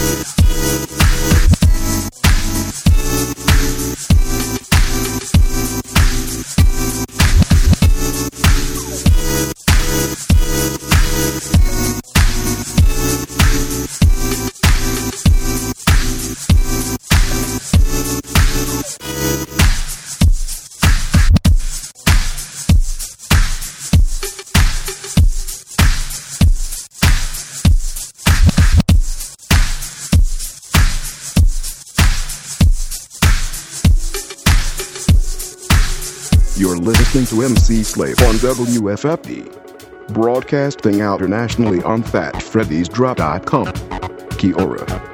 You're listening to MC Slave on WFFD. Broadcasting internationally on FatFreddy'sDrop.com. Kia ora.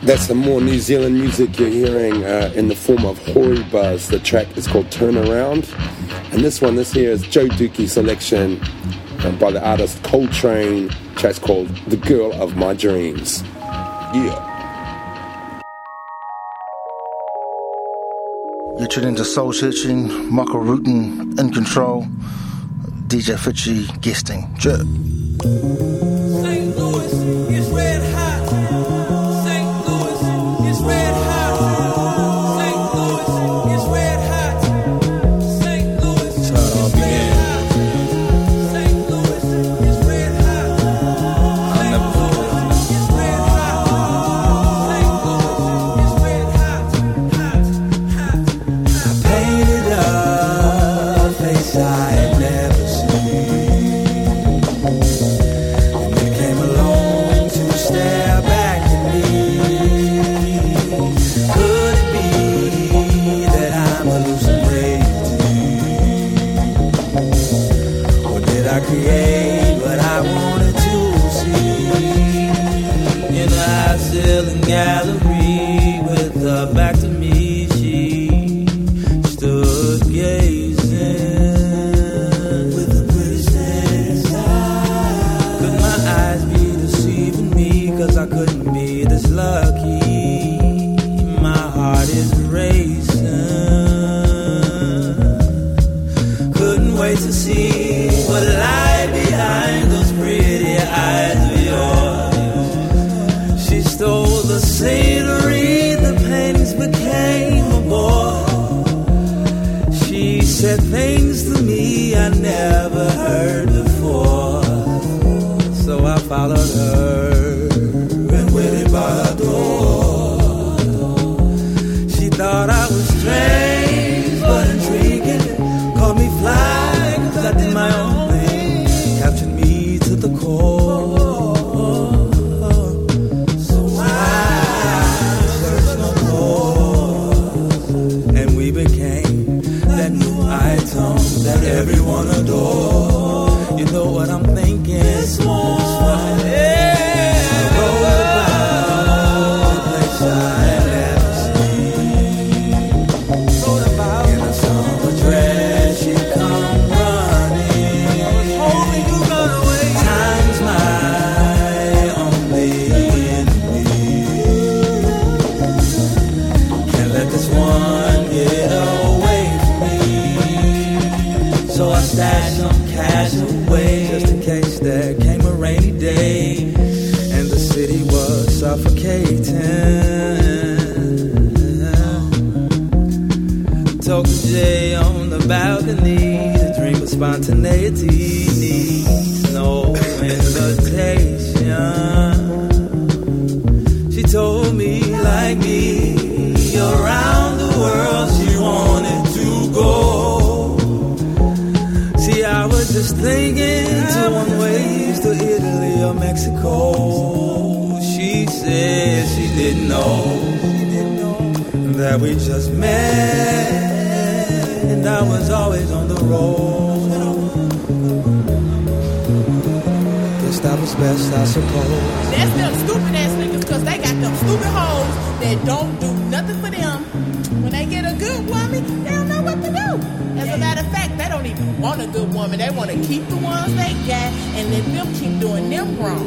That's some more New Zealand music you're hearing in the form of Hori Buzz. The track is called Turn Around. And this here is Joe Dookie selection by the artist Coltrane. The track's called The Girl of My Dreams. Yeah. You're tuning into Soul Searching, Michael Rutten in control, DJ Fitchy guesting. St. Louis is red hot. St. Louis is red hot. St. Louis is red hot. St. Louis is red hot. St. Louis is red hot. St. Louis is red hot. St. Louis is red hot. Hot. I painted a face I had never seen. And it came along to stare back at me. Could it be that I'm hallucinating? Or did I create what I wanted to see? In the high ceiling gallery with her back to me, she stood gazing with the prettiest eyes. Could my eyes be deceiving me? 'Cause I couldn't be this lucky. My heart is racing. Couldn't wait to see what lie behind those pretty eyes of yours. She stole the scenery, the paintings became a bore. She said things to me I never heard before. So I followed her and waited by her door. She thought I was strange but intriguing. Called me fly 'cause I did my own thing. Captured me to the core. So I searched no more. And we became that new item that everyone adore. You know what I'm thinking? It's more fun. Yeah. I wrote about the place I had never seen. Wrote about in a summer dress she come running. Hoping you run away. Time's my only enemy. Can't let this one get away from me. So I stashed some cash away just in case there came a rainy day and the city was suffocating. Talk to Jay on the balcony. The dream of spontaneity needs no invitation. She told me like me around the world she wanted to go. See, I was just thinking to one ways to Italy or Mexico. She said she didn't know that we just met, and I was always on the road. Guess that was best, I suppose. That's them stupid ass niggas, 'cause they got them stupid hoes that don't do nothing for them. When they get a good woman, they don't know what to do. As a matter of fact, they don't even want a good woman. They want to keep the ones they got and let them keep doing them wrong.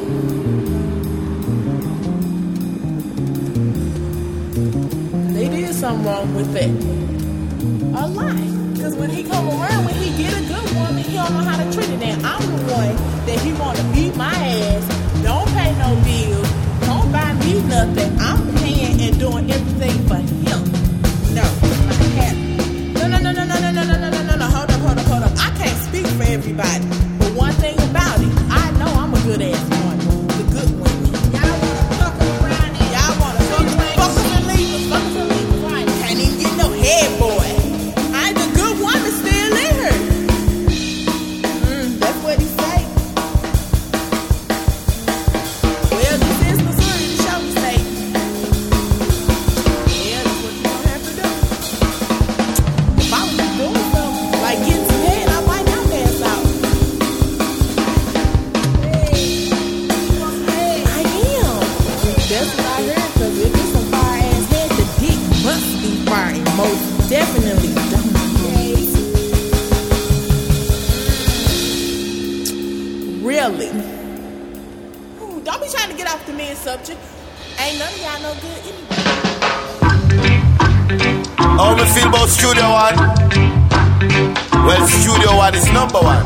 They did something wrong with that. A lot. Because when he come around, when he get a good woman, he don't know how to treat it. Now, I'm the one that he want to beat my ass, don't pay no bills, don't buy me nothing. I'm paying and doing everything for him. No, not happy. No. Hold up. I can't speak for everybody. But one thing about it, I know I'm a good ass woman. The good women. Y'all want to fuck around and y'all want to fuck and leave. Right. Can't even get no head, boy. The good woman still in her. That's what he say. Well, this is Missouri, the show state. Yeah, that's what you gonna have to do. If I was doing something like getting some head, I might not pass out. Really? Ooh, don't be trying to get off the men's subject. Ain't none of y'all no good anyway. How me feel about Studio One? Well, Studio One is number one.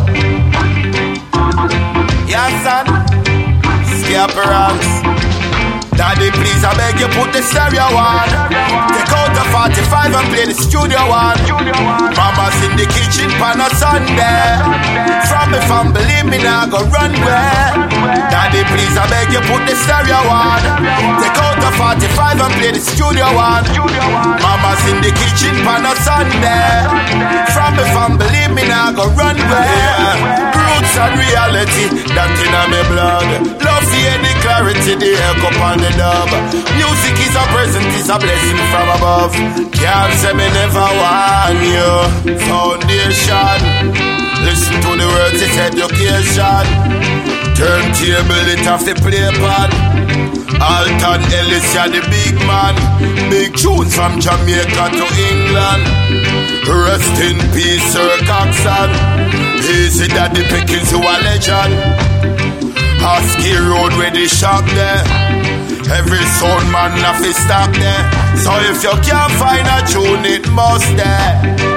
Yeah, son. Scare ranks. Daddy, please, I beg you, put the stereo on. Take out the 45 and play the Studio One. Mama's in the kitchen pan a Sunday. From me family, me now go run where. Daddy, please, I beg you, put the stereo on. Take out the 45 and play the Studio One. Mama's in the kitchen pan a Sunday. From me family, me now go run where. Roots and reality, that in my blood. Love for the clarity, the echo on the dub. Music is a present, is a blessing from above. Can't say me never want you. Foundation, listen to the words, it's education. Turntable, it have to play upon. Alton Ellis, you're the big man. Big tunes from Jamaica to England. Rest in peace, Sir Coxon. Easy Daddy Pickens, who a legend. Husky Road where they shop there. Every sound man have to stop there. So if you can't find a tune, it must there.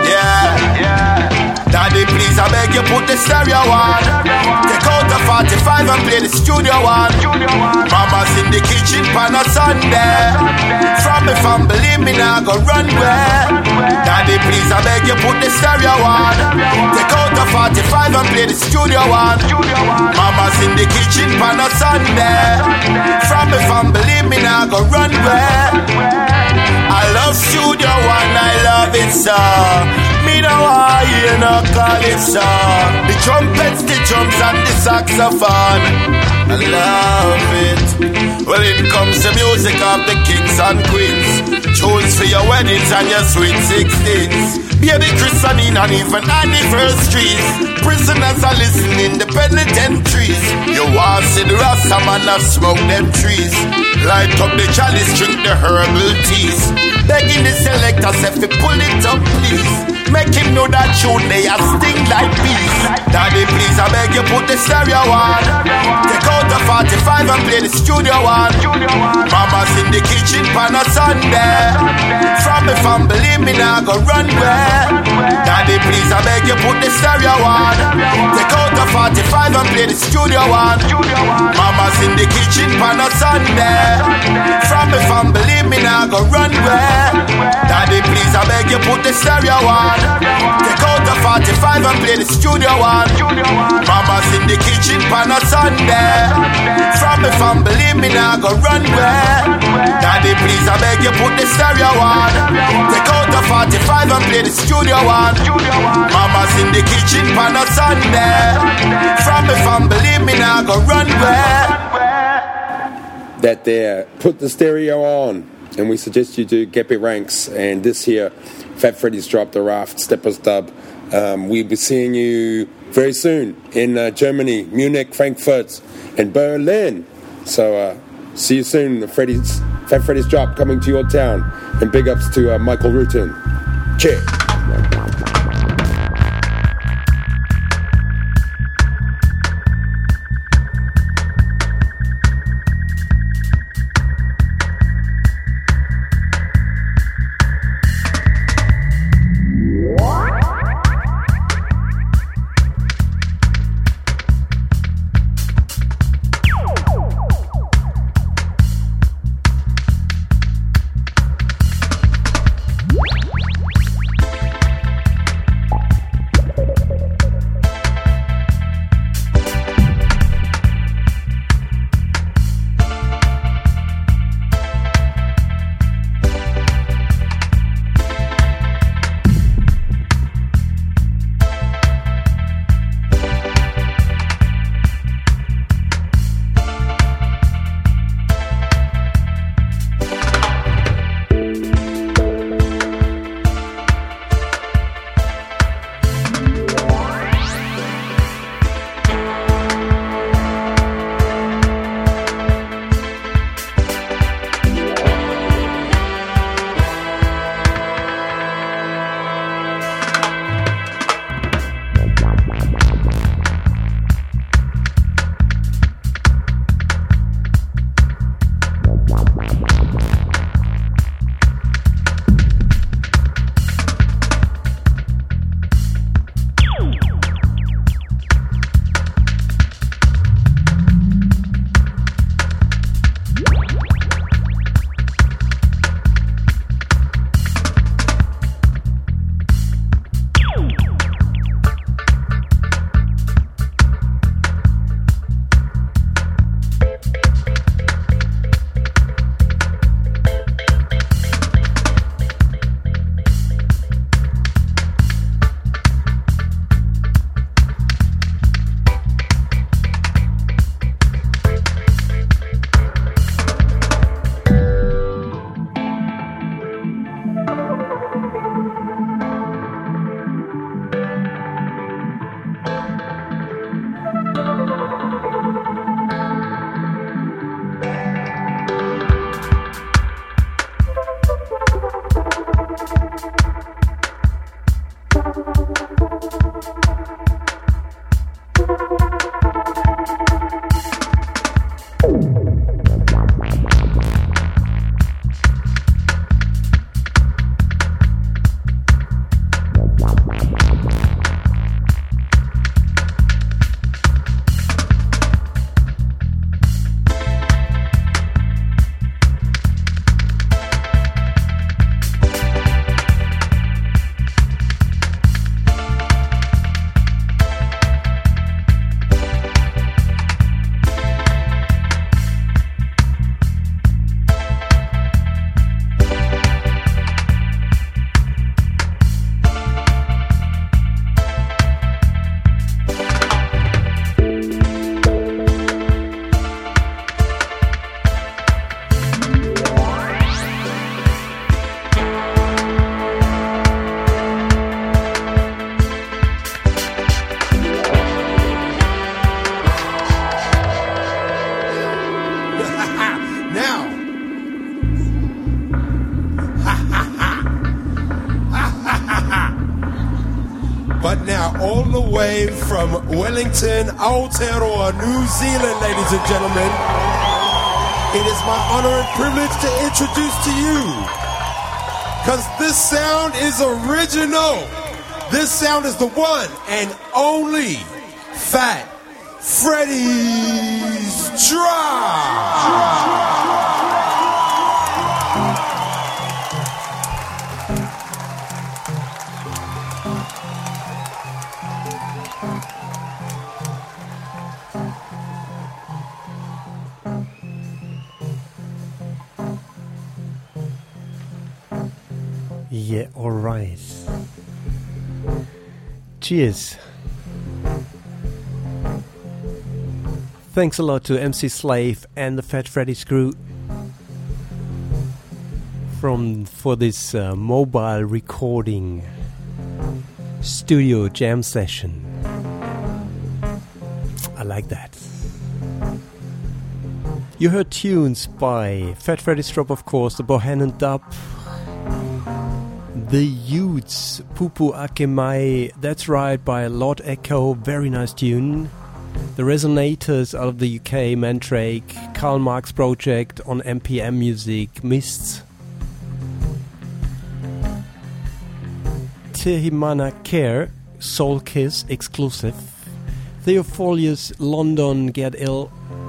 Yeah. Daddy, please, I beg you, put the stereo on. Take out the 45 and play the Studio One. Mama's in the kitchen pan a Sunday. From me family, me now go run where. Daddy, please, I beg you, put the stereo on. Take out the 45 and play the Studio One. Mama's in the kitchen pan a Sunday. From me family, me now go run where. I love Studio One, I love it, sir. Me no want you no call it, sir. The trumpets, the drums and the saxophone, I love it. Well, it comes the music of the kings and queens. Tunes for your weddings and your sweet 16s. Baby christening and even anniversaries. Prisoners are listening the penitentiaries. You want to see the Rasta man have smoke them trees. Light up the chalice, drink the herbal teas. Begging the selectors if he pull it up, please. Make him know that tune they are sting like bees. Daddy, please, I beg you, put the stereo on. Take out the 45 and play the Studio One. Mama's in the kitchen pan a Sunday. From me family, me now go run where. Daddy, please, I beg you, put the stereo on. Take out the 45 and play the Studio One. Mama's in the kitchen pan a Sunday. From me family, me now go run where. Daddy, please, I beg you, put the stereo on. Take out the 45 and play the Studio One. Mama's in the kitchen pan a Sunday. From me family, me now go run where. Daddy, please, I beg you, put the stereo on. Take out the 45 and play the Studio One. Mama's in the kitchen pan a Sunday. From me family, me now go run where. That there, put the stereo on. And we suggest you do Geppy Ranks. And this here, Fat Freddy's Drop the Raft, Steppers Dub. We'll be seeing you very soon in Germany, Munich, Frankfurt, and Berlin. So see you soon. Fat Freddy's Drop coming to your town. And big ups to Michael Rutan. Cheers. way from Wellington, Aotearoa, New Zealand, ladies and gentlemen. It is my honor and privilege to introduce to you, because this sound is original. This sound is the one and only Fat Freddy's Drop. Yeah, alright. Cheers. Thanks a lot to MC Slave and the Fat Freddy's crew for this mobile recording studio jam session. I like that. You heard tunes by Fat Freddy's Drop, of course, the Bohannon Dub, The Utes, Pupu Akemai, that's right, by Lord Echo, very nice tune. The Resonators out of the UK, Mandrake, Karl Marx Project on MPM Music, Mists. Tehimana Care, Soul Kiss, exclusive. Theophilus, London, Get Ill.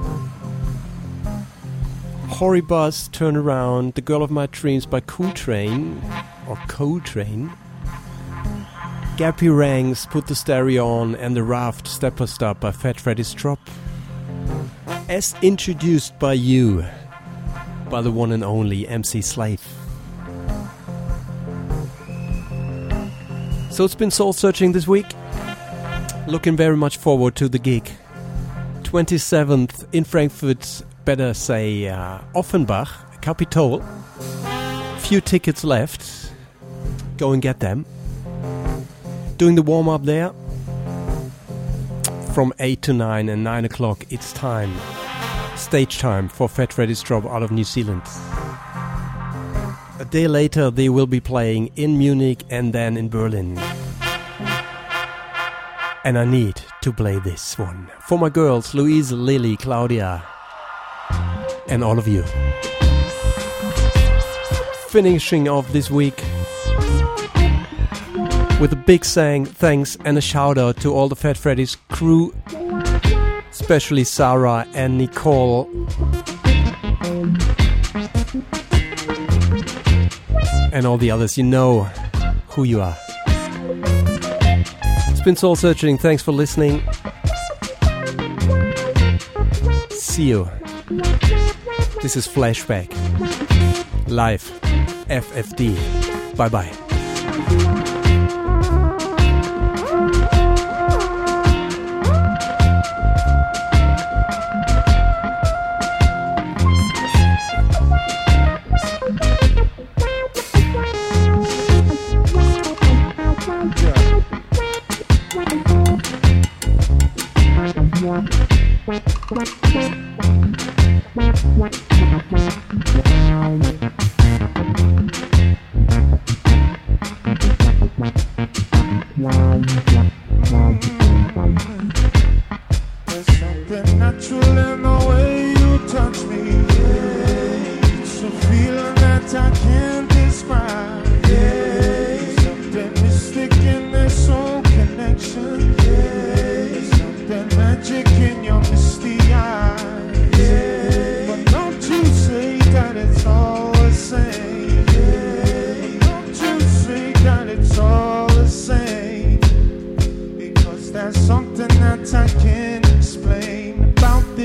Horribus, Turn Around, The Girl of My Dreams by Coltrane, or Coltrane. Gappy Ranks, Put the Stereo On, and The Raft, Stepper Stop by Fat Freddy's Drop. As introduced by you, by the one and only MC Slave. So it's been soul searching this week. Looking very much forward to the gig. 27th in Frankfurt, better say Offenbach, Capitol. Few tickets left. Go and get them. Doing the warm-up there. From 8 to 9 and 9 o'clock it's time. Stage time for Fat Freddy's Drop out of New Zealand. A day later they will be playing in Munich and then in Berlin. And I need to play this one for my girls, Louise, Lily, Claudia, and all of you. Finishing off this week with a big thanks and a shout out to all the Fat Freddy's crew, especially Sarah and Nicole. And all the others, you know who you are. It's been soul searching. Thanks for listening. See you. This is Flashback. Live. FFD. Bye bye.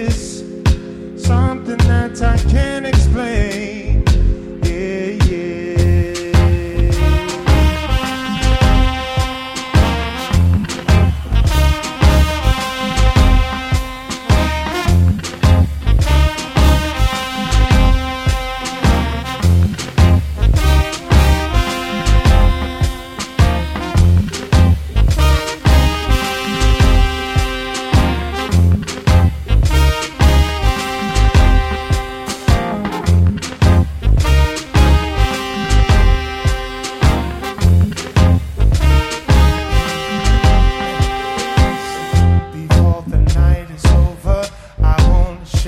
Something that I can't explain. Yeah, yeah.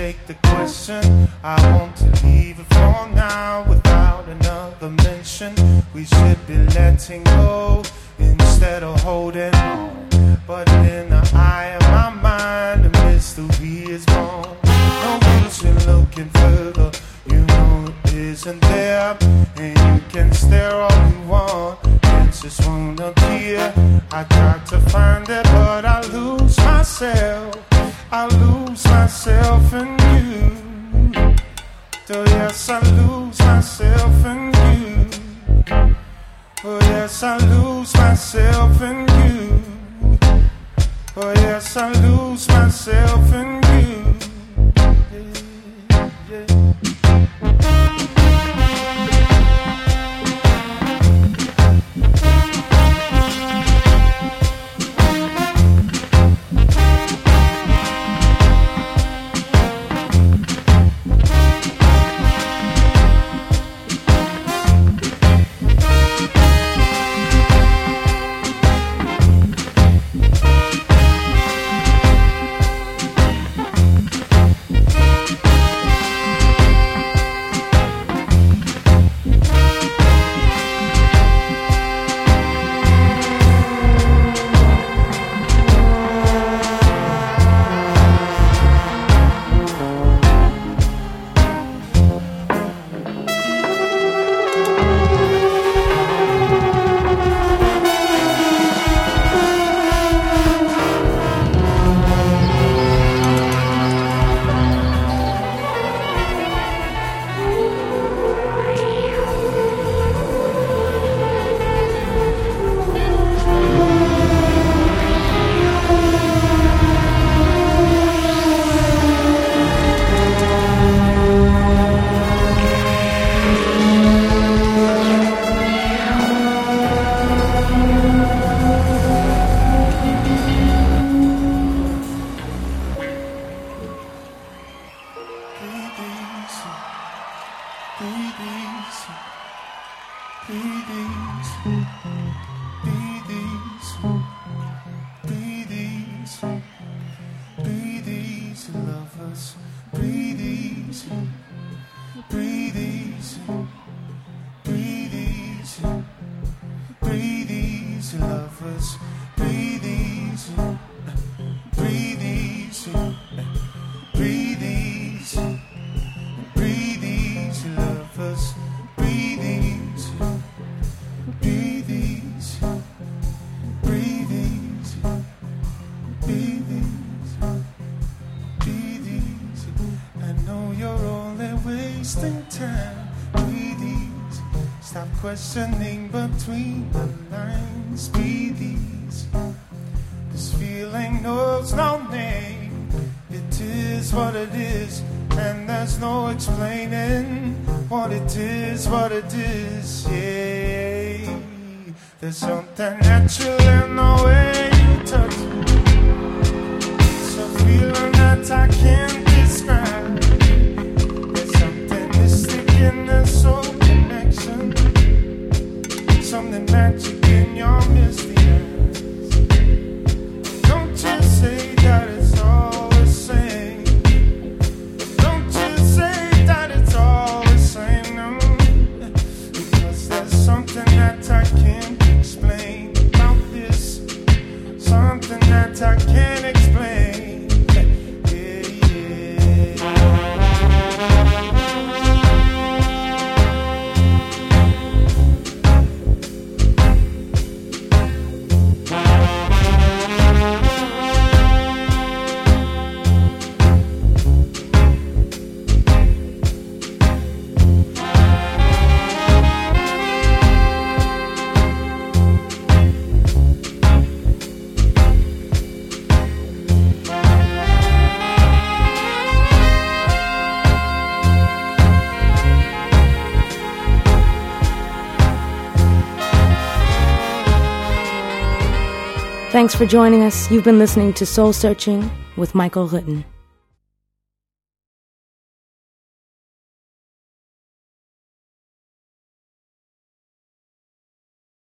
take the question. I want to leave it for now without another mention. We should be letting go instead of holding on. But in the eye of my mind, a mystery is born. No use in looking further, you know it isn't there. And you can stare all you want, answers won't appear. I try to find it, but I lose myself. I lose myself in you. Oh yes, I lose myself in you. Oh yes, I lose myself in you. Oh yes, I lose myself in you. Yeah, yeah. Questioning between the lines, breathe easy. This feeling knows no name. It is what it is, and there's no explaining what it is, what it is. Yeah, there's something natural in the way you touch me. It's a feeling that I can't describe. There's something mystic in the soul connection. Something magic in your misty eyes. Don't you say that it's all the same. Don't you say that it's all the same, no. Because there's something that I can't explain about this. Something that I can't explain. Thanks for joining us. You've been listening to Soul Searching with Michael Rutten.